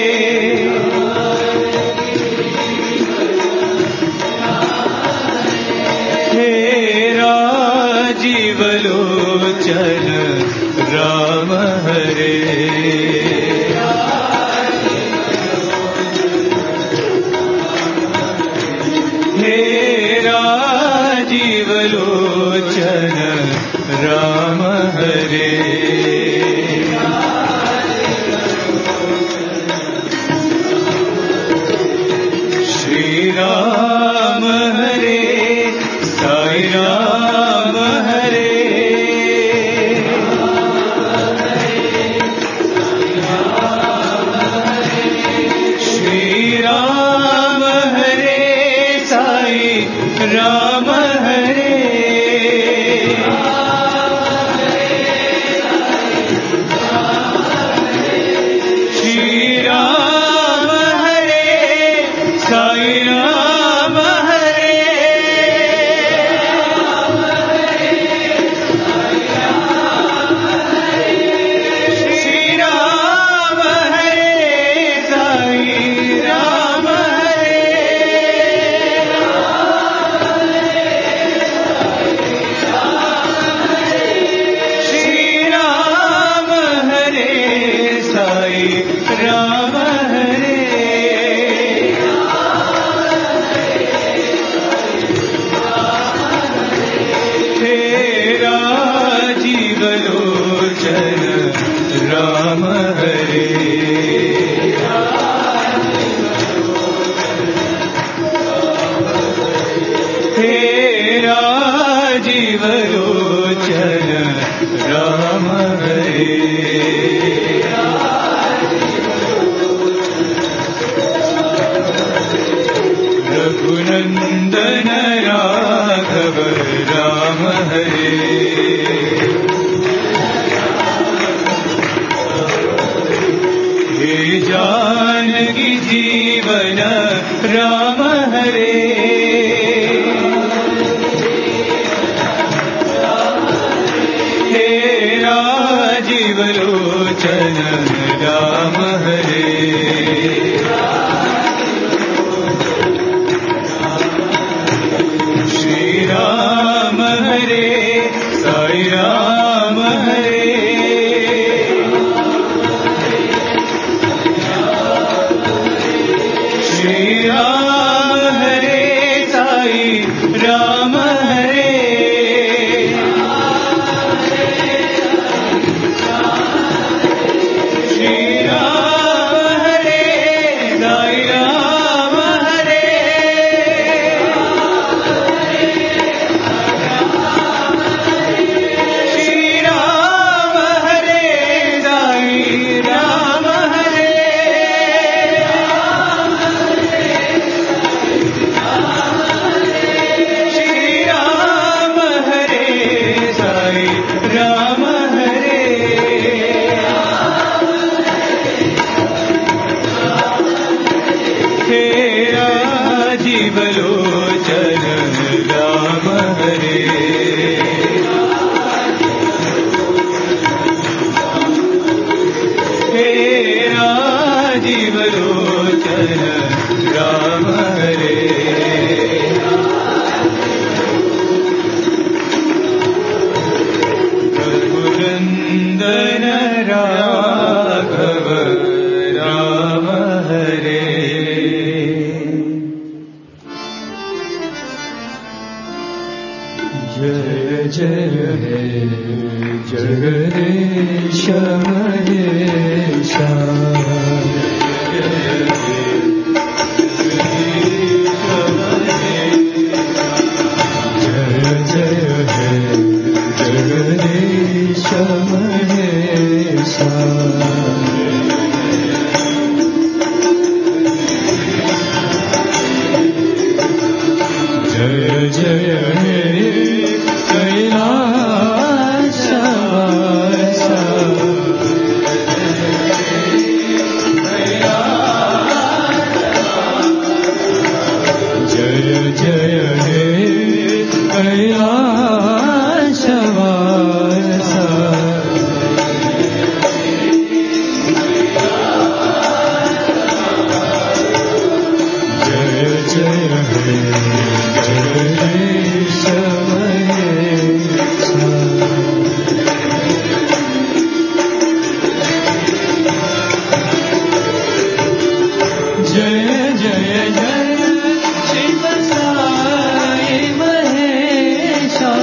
हे राजीव लोचन राम हरे हे राजीव लोचन राम हरे श्री राम हरे साई राम हरे श्री राम हरे साई राम हरे राजीवलोचन राम हरे रघुनंदन राघव राम हरे हे जानकी जीवन राम हरे हे राजीवलोचन राम हरे श्री राम हरे साई राम हरे श्री राम हरे साई राम हरे श्री राम हरे साई राम हरे श्री राम हरे साई राम हरे श्री राम हरे साई राम हरे हे राजीवलोचन राम हरे हे राजीवलोचन राम हरे रघुनंदन राघव राम हरे जय जय हे जगदीश महेशा जय जय हे जगदीश महेशा जय जय हे कैलासवासा जय जय हे कैलासवासा जय जय हे जगदीश महेशा जय जय जय शिव साई महेशा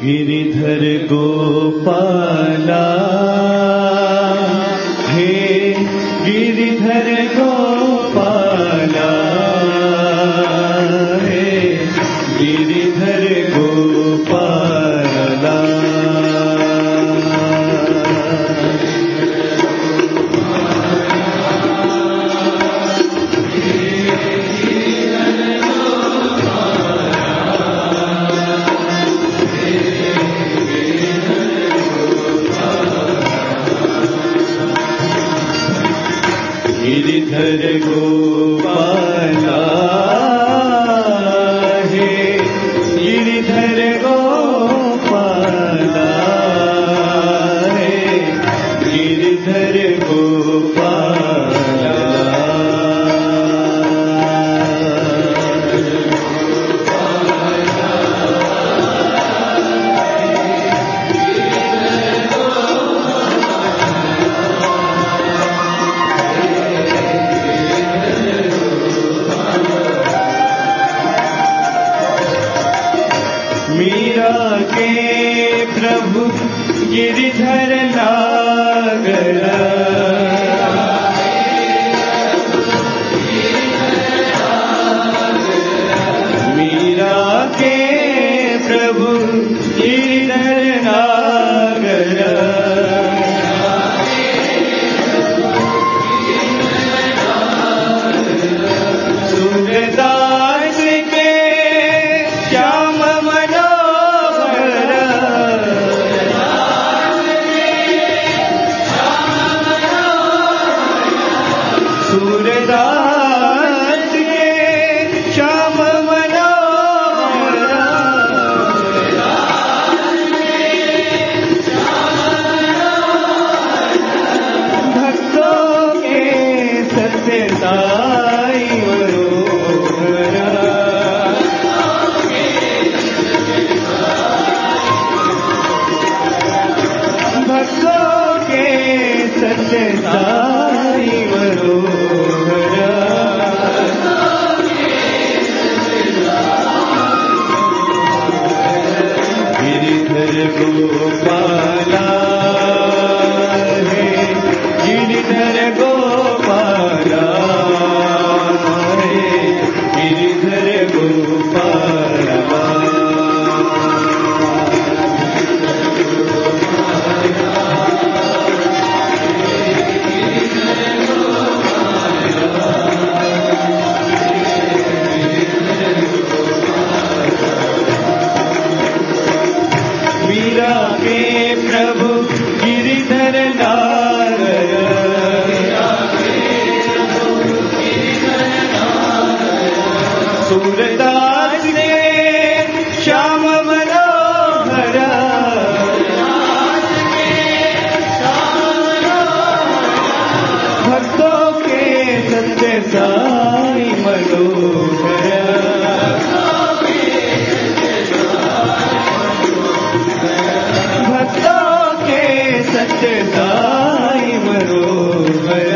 गिरिधर गोपाला हे गिरिधर गोपाला हे गिरिधर गोपाला गिरिधर गोपाला हे गिरिधर गोपाला हे गिरिधर गोपाला मीरा के प्रभु गिरिधर नागर मीरा के प्रभु गिरिधर नागर सूरदास के श्याम सूरदास के श्याम मनोहर भक्तों के सत्य साई मनोहर भक्तों के सत्य साई मनोहर गिरिधर गोपाला हे गिरिधर गोपाला हे गिरिधर गोपाला मीरा के प्रभु गिरिधर नागर सूरदास ने श्याम मनोहर भक्तों के सत्य साई मनोहर भक्तों के सत्य साई मनोहर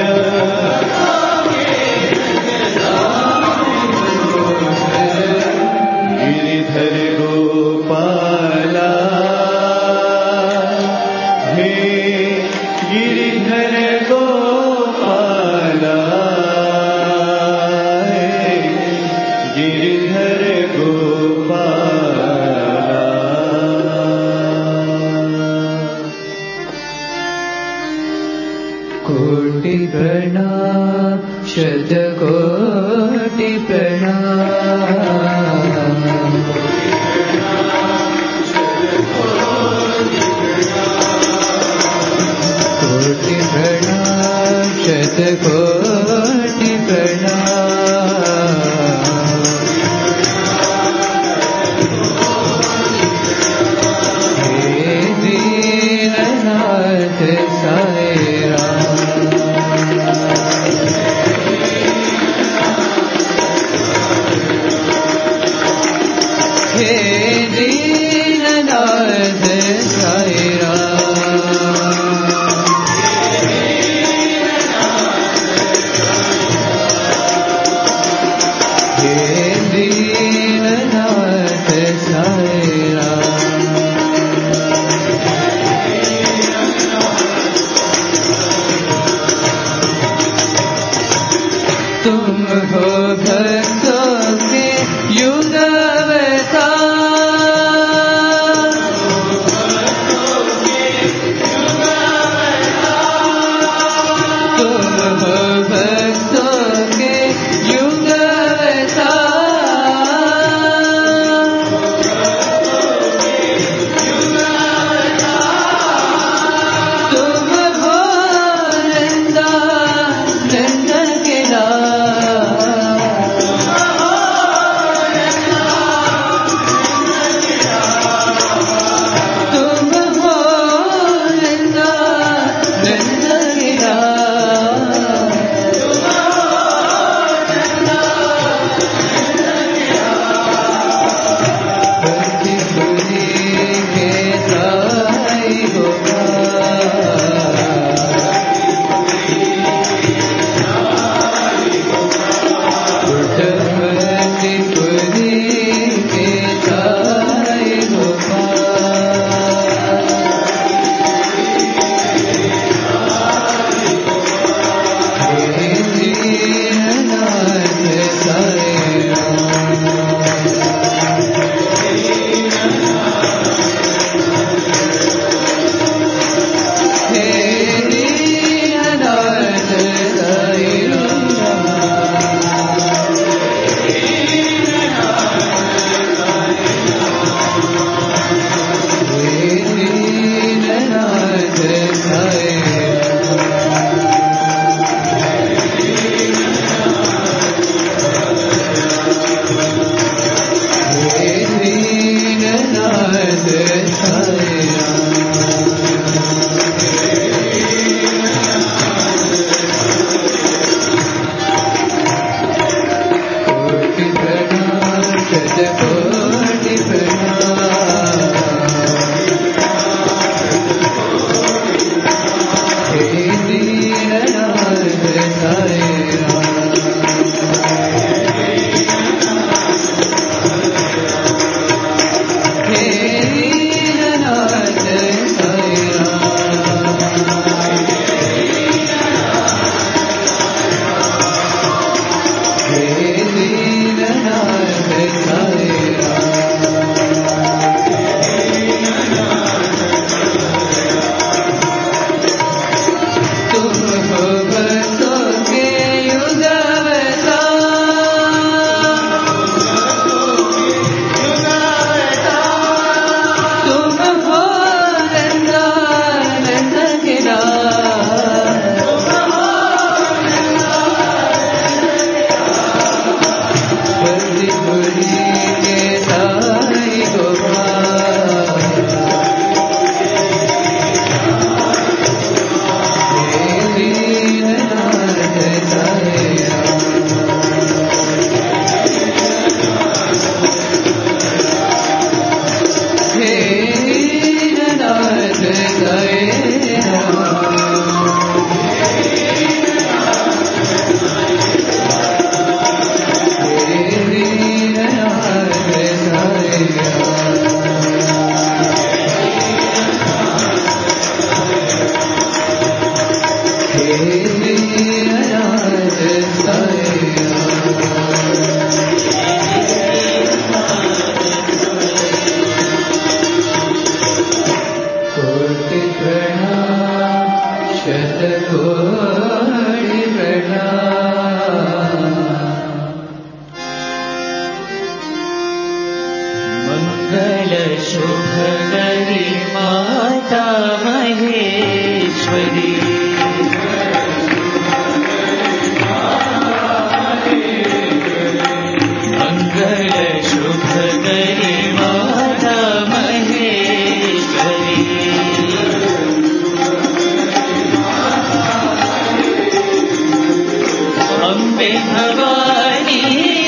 गिरिधर गोपाला हे गिरिधर गोपाला हे गिरिधर गोपाला कोटि प्रणाम शत कोटि प्रणाम कोटि प्रणाम शत कोटि प्रणाम हे दीननाथ साई राम हे दीननाथ साई राम हे दीननाथ साई राम मंगल शुभकरी माता महेश्वरी मंगल शुभकरी माता महेश्वरी अम्बे भवानी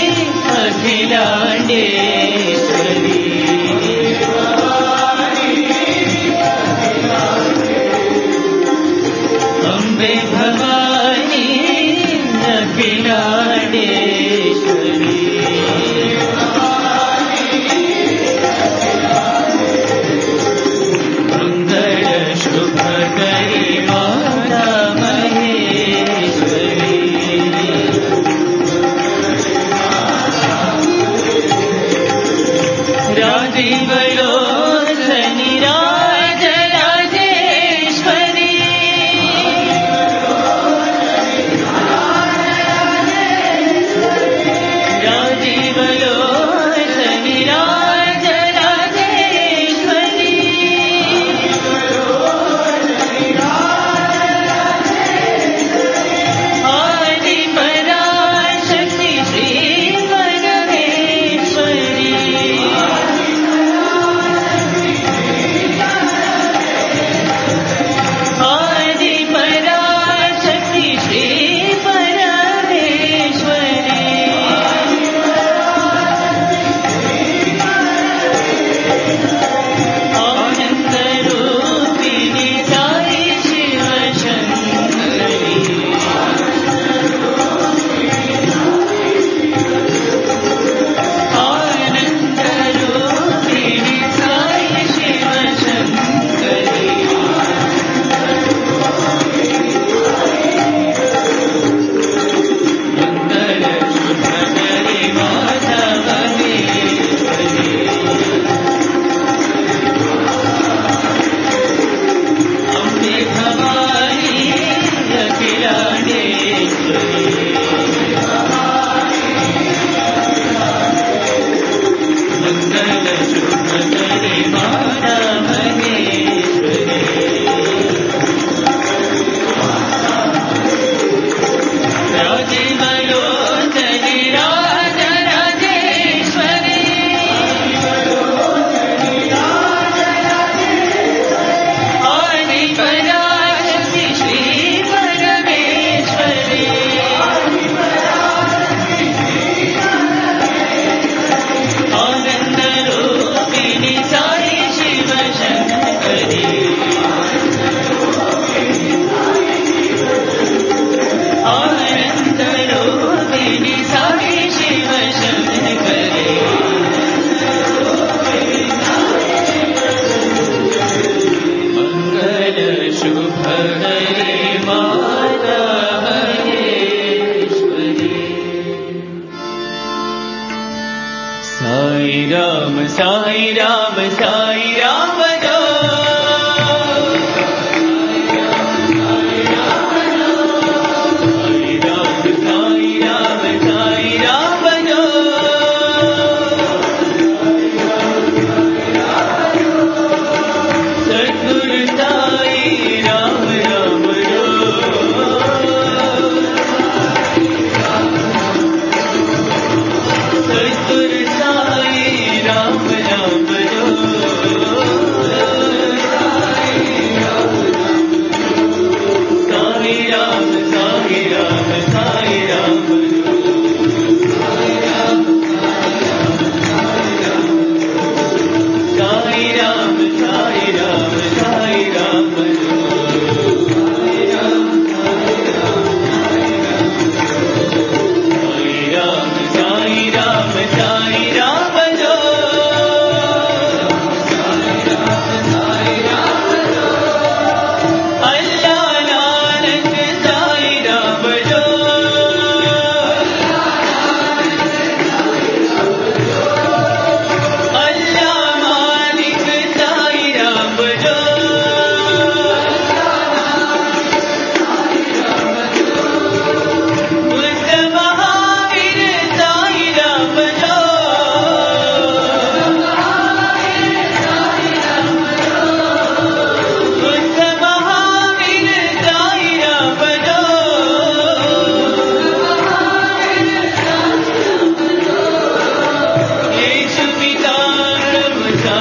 अखिलांडेश्वरी अम्बे भवानी अखिलांडेश्वरी मंगल शुभकरी माता महेश्वरी राजीवलोचनी राजराजेश्वरी राजीवलोचनी राजराजेश्वरी आदि पराशक्ति श्री परमेश्वरी आदि पराशक्ति श्री परमेश्वरी आनंद रूपिणी साई शिव शंकरी आनंद रूपिणी साई शिव शंकरी मंगल शुभकरी माता महेश्वरी अम्बे भवानी अखिलांडेश्वरी मंगल शुभकरी माता महेश्वरी राजीवलोचनी राजराजेश्वरी आदि पराशक्ति श्री परमेश्वरी आनंद रूपिणी साई शिव शंकरी आनंद रूपिणी साई शिव शंकरी मंगल शुभकरी माता महेश्वरी साई राम साई राम साई राम जो साई राम साई राम साई राम जो सद्गुरु साई राम राम जो सद्गुरु साई राम राम जो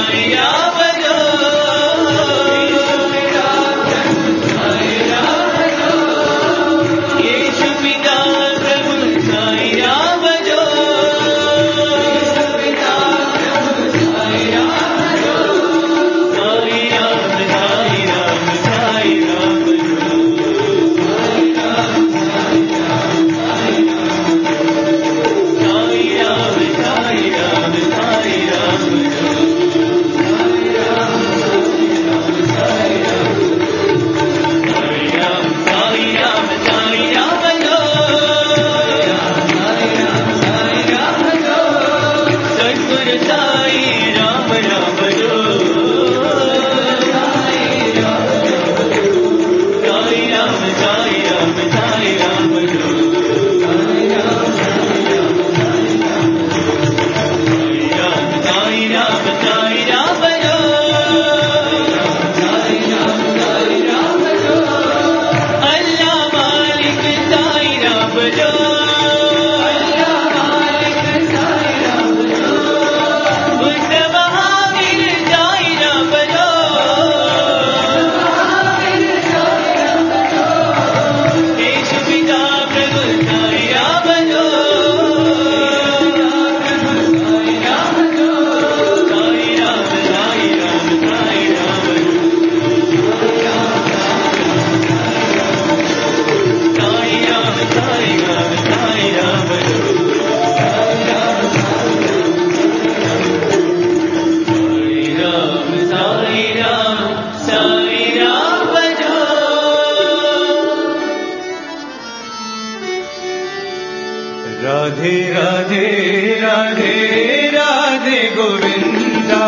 राधे राधे राधे राधे गोविंदा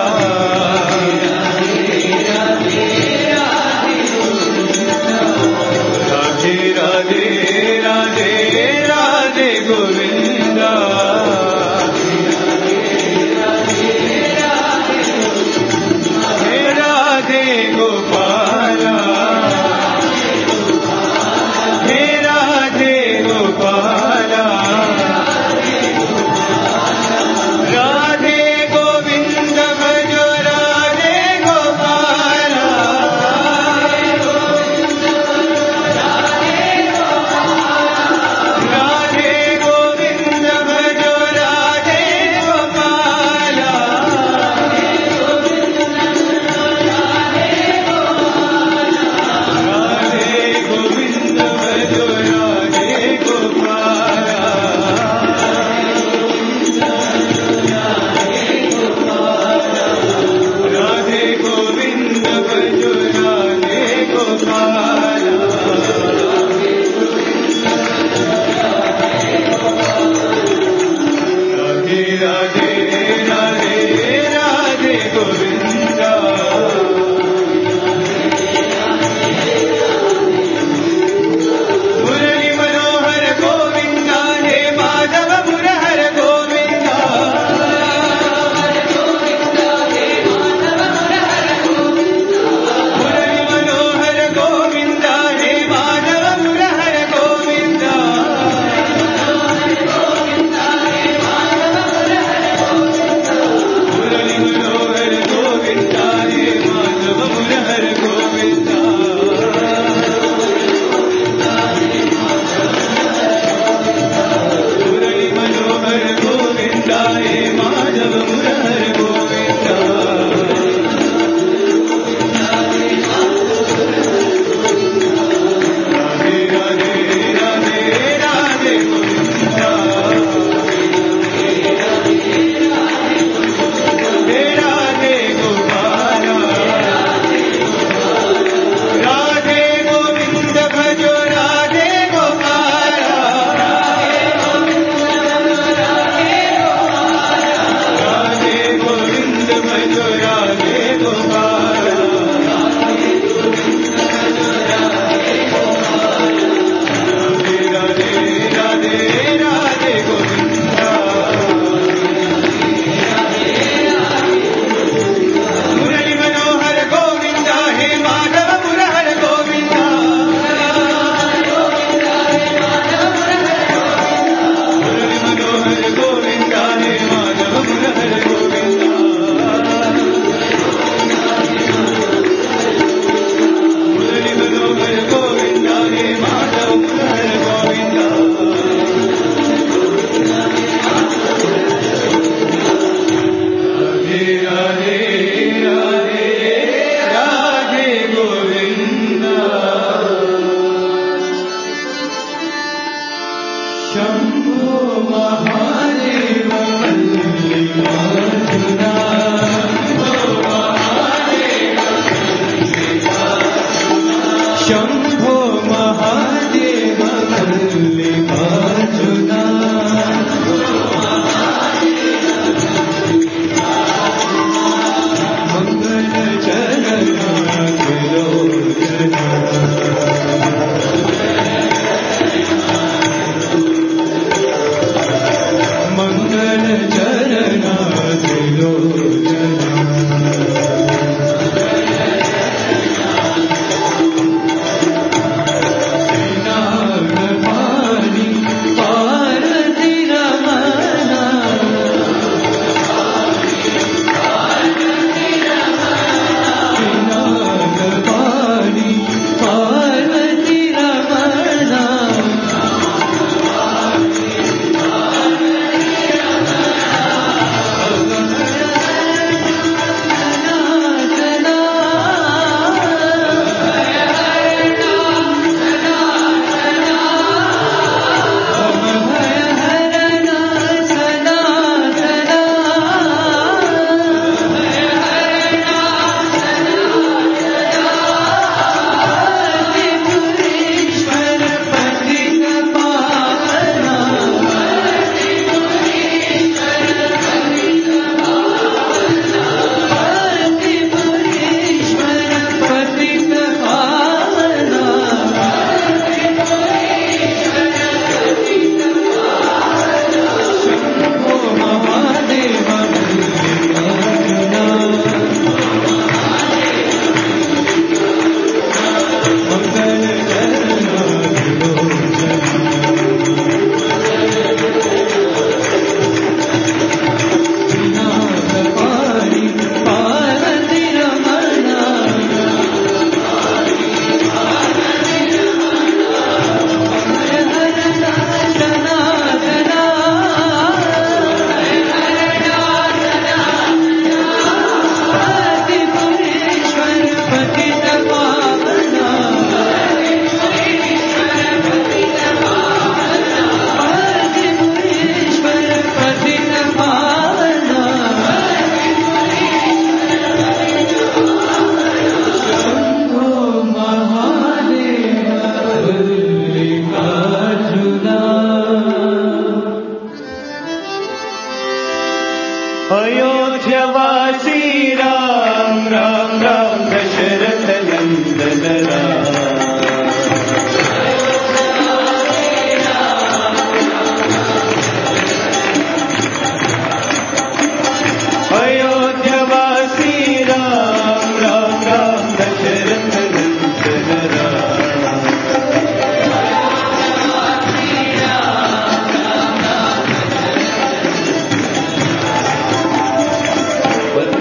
राधे राधे राधे राधे गोविंदा हे राधे गोपाला हे राधे गोपाला राधे गोविंद भजो राधे गोपाला राधे गोविंद भजो राधे गोपाला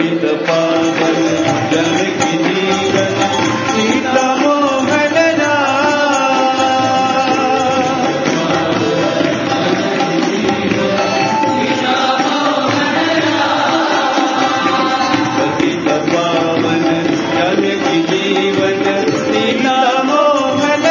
पतित पावन जानकी जीवन सीता मोहन पतित पावन जानकी जीवन सीता मोहन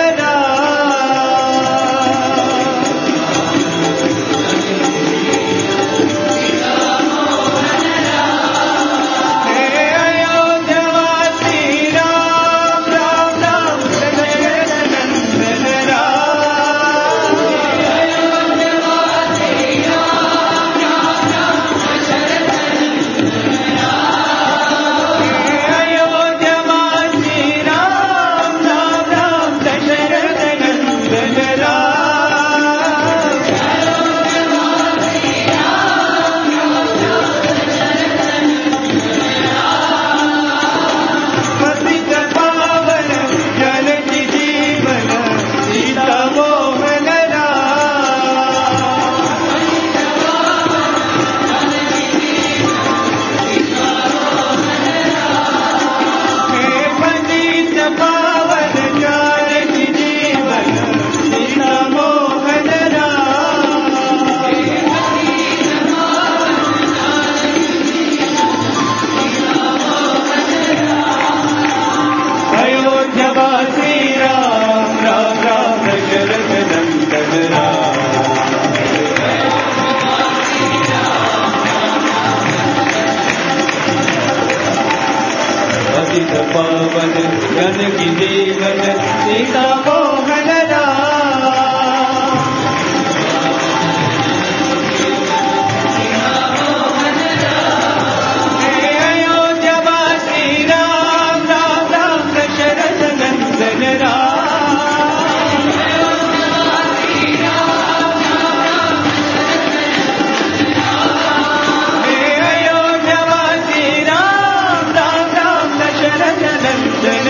पावन जानकी जीवन सीता मोहन अयोध्या वासी राम राम राम दशरथ नंदन अयोध्या वासी राम राम राम दशरथ नंदन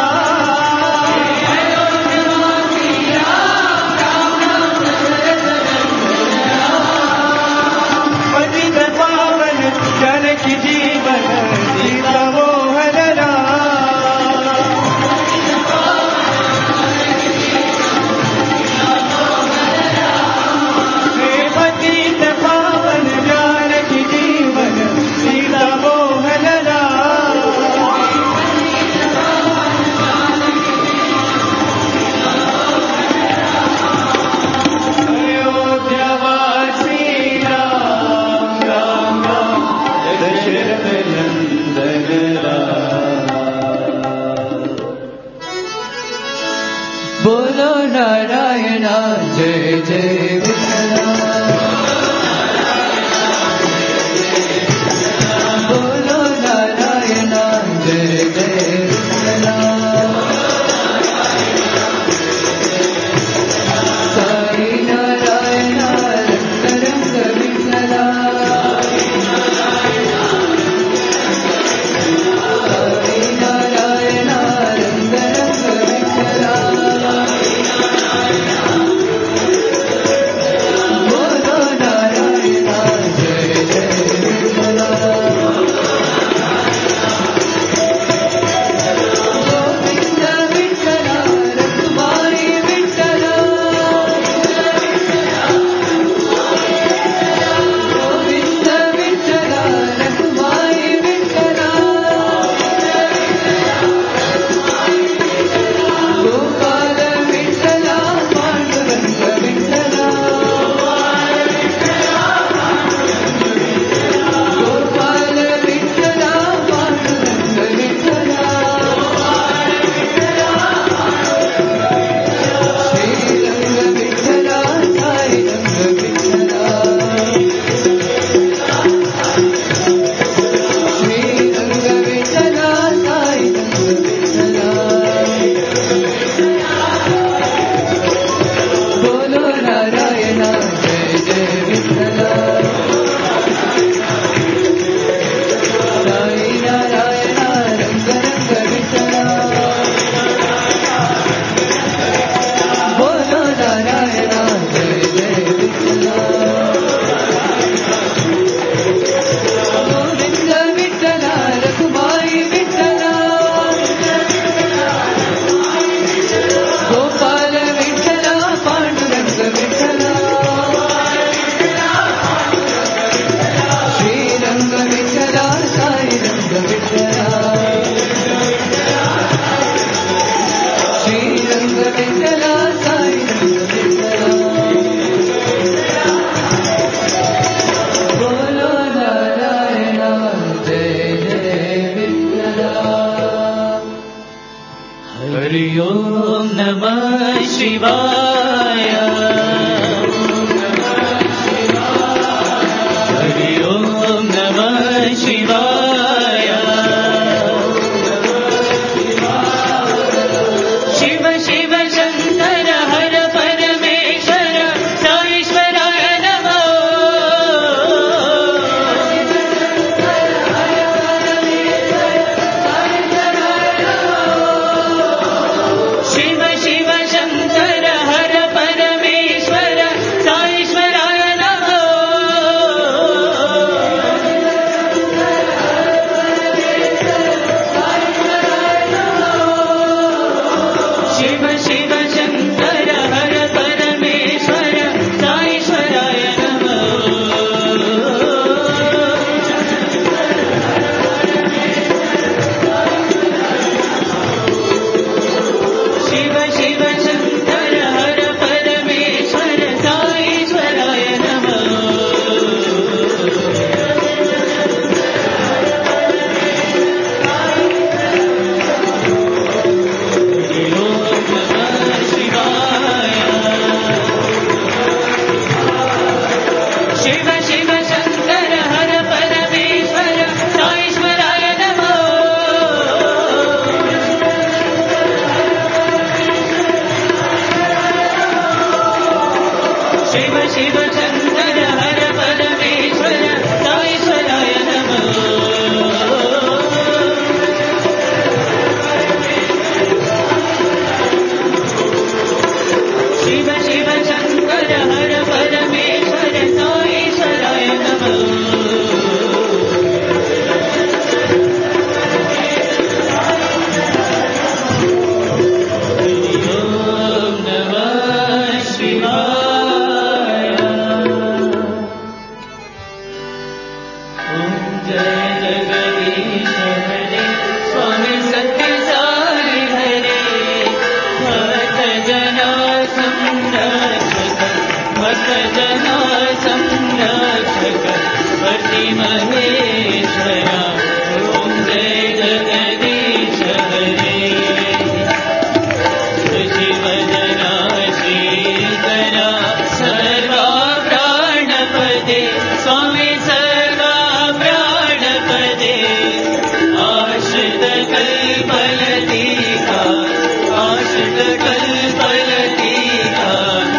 पतित पावन जानकी जीवन सीता मोहन पतित पावन जानकी जीवन सीता मोहन अयोध्या वासी राम राम राम दशरथ नंदन बोलो नारायण जय जय विठला बोलो नारायण जय जय विठला साई नारायण रंग रंग विठला साई नारायण रंग रंग विठला ओम नमः शिवाय हरि ओम नमः शिवाय शिव शिव शंकर हर परमेश्वर साईश्वराय नमः शिव शिव शंकर हर परमेश्वर साईश्वराय नमः शिव शिव शंकर हर परमेश्वर साईश्वराय शिव शिव शंकर हर परमेश्वर साईश्वराय नमः हरि ओम नमः शिवाय शिव शिव शंकर हर परमेश्वर साईश्वराय नमः शिव शिव शंकर हर परमेश्वर साईश्वराय नमः शिव शिव शंकर हर परमेश्वर साईश्वराय नमः ओम नमः शिवाय ओम जय जगदीश हरे स्वामी सत्य साई हरे भक्त जना संरक्षक भक्त जना संरक्षक पति महेश्वरा ओम जय जगदीश हरे शिवजना श्रीकरा सर्वा प्राणपदे स्वामी सर्वा प्राणपदे आश्रित कल्पलतिका आश्रित कल्पलतिका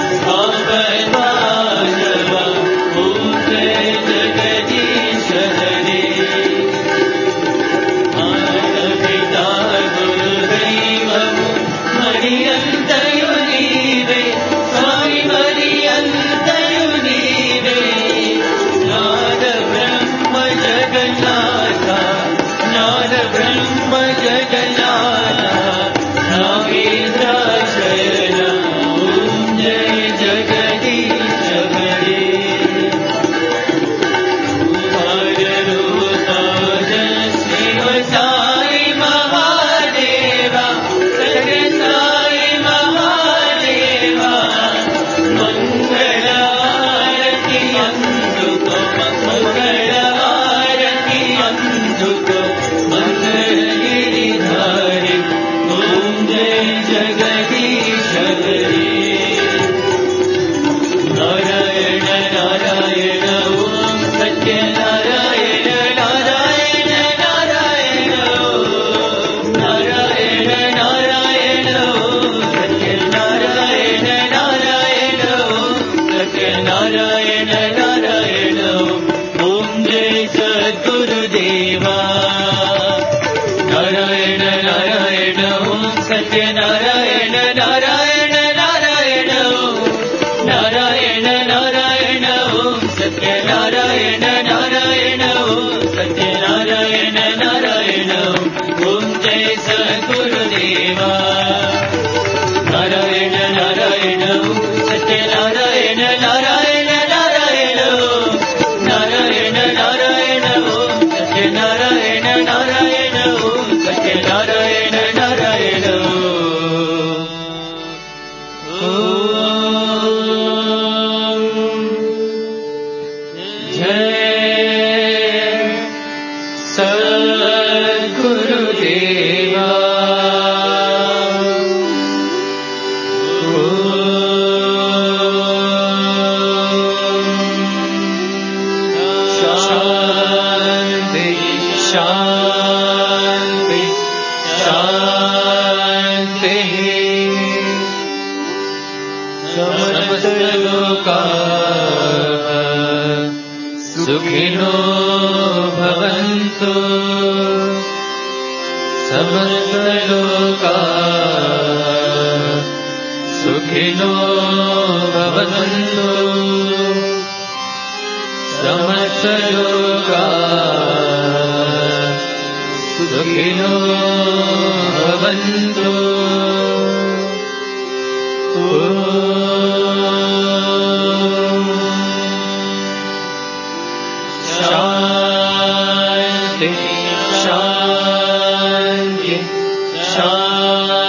भावभाजवा ओम जय जगदीश हरे माता गुरुदैवము మరియంతయు నీవే స్వామి మరియంతయు నీవే నాద బ్రహ్మ జగన్నాథ నాద బ్రహ్మ జగన్నాథ నాగేంద్రాశయన ఓం జయ జగదీశ హరే शिव साई महादेवा सत्य साई महादेवा मंगल आरती अंधुको मंगल आरती अंधुको मंगल गिरिधारी ओम जय जगदीश हरे नारायण नारायण ओम सत्य नारायण नारायण नारायण ओम नारायण नारायण ओम सत्य नारायण नारायण ओम सत्य नारायण नारायण ओम जय सद्गुरुदेवा नारायण नारायण ओम सत्य नारायण नारायण नारायण ओम नारायण नारायण ओम सत्य नारायण नारायण ओम सत्य नारायण नारायण ओम जय सद्गुरुदेवा नारायण नारायण ओम सत्य नारायण नारायण नारायण ओम नारायण नारायण ओम सत्य नारायण नारायण ओम सत्य नारायण नारायण ओम जय सद्गुरुदेवा शान्ति समस्तलोकाः सुखिनो भवन्तु समस्तलोकाः सुखिनो भवन्तु समस्तलोकाः सुखिनो भवन्तु शान्ति शान्ति शान्ति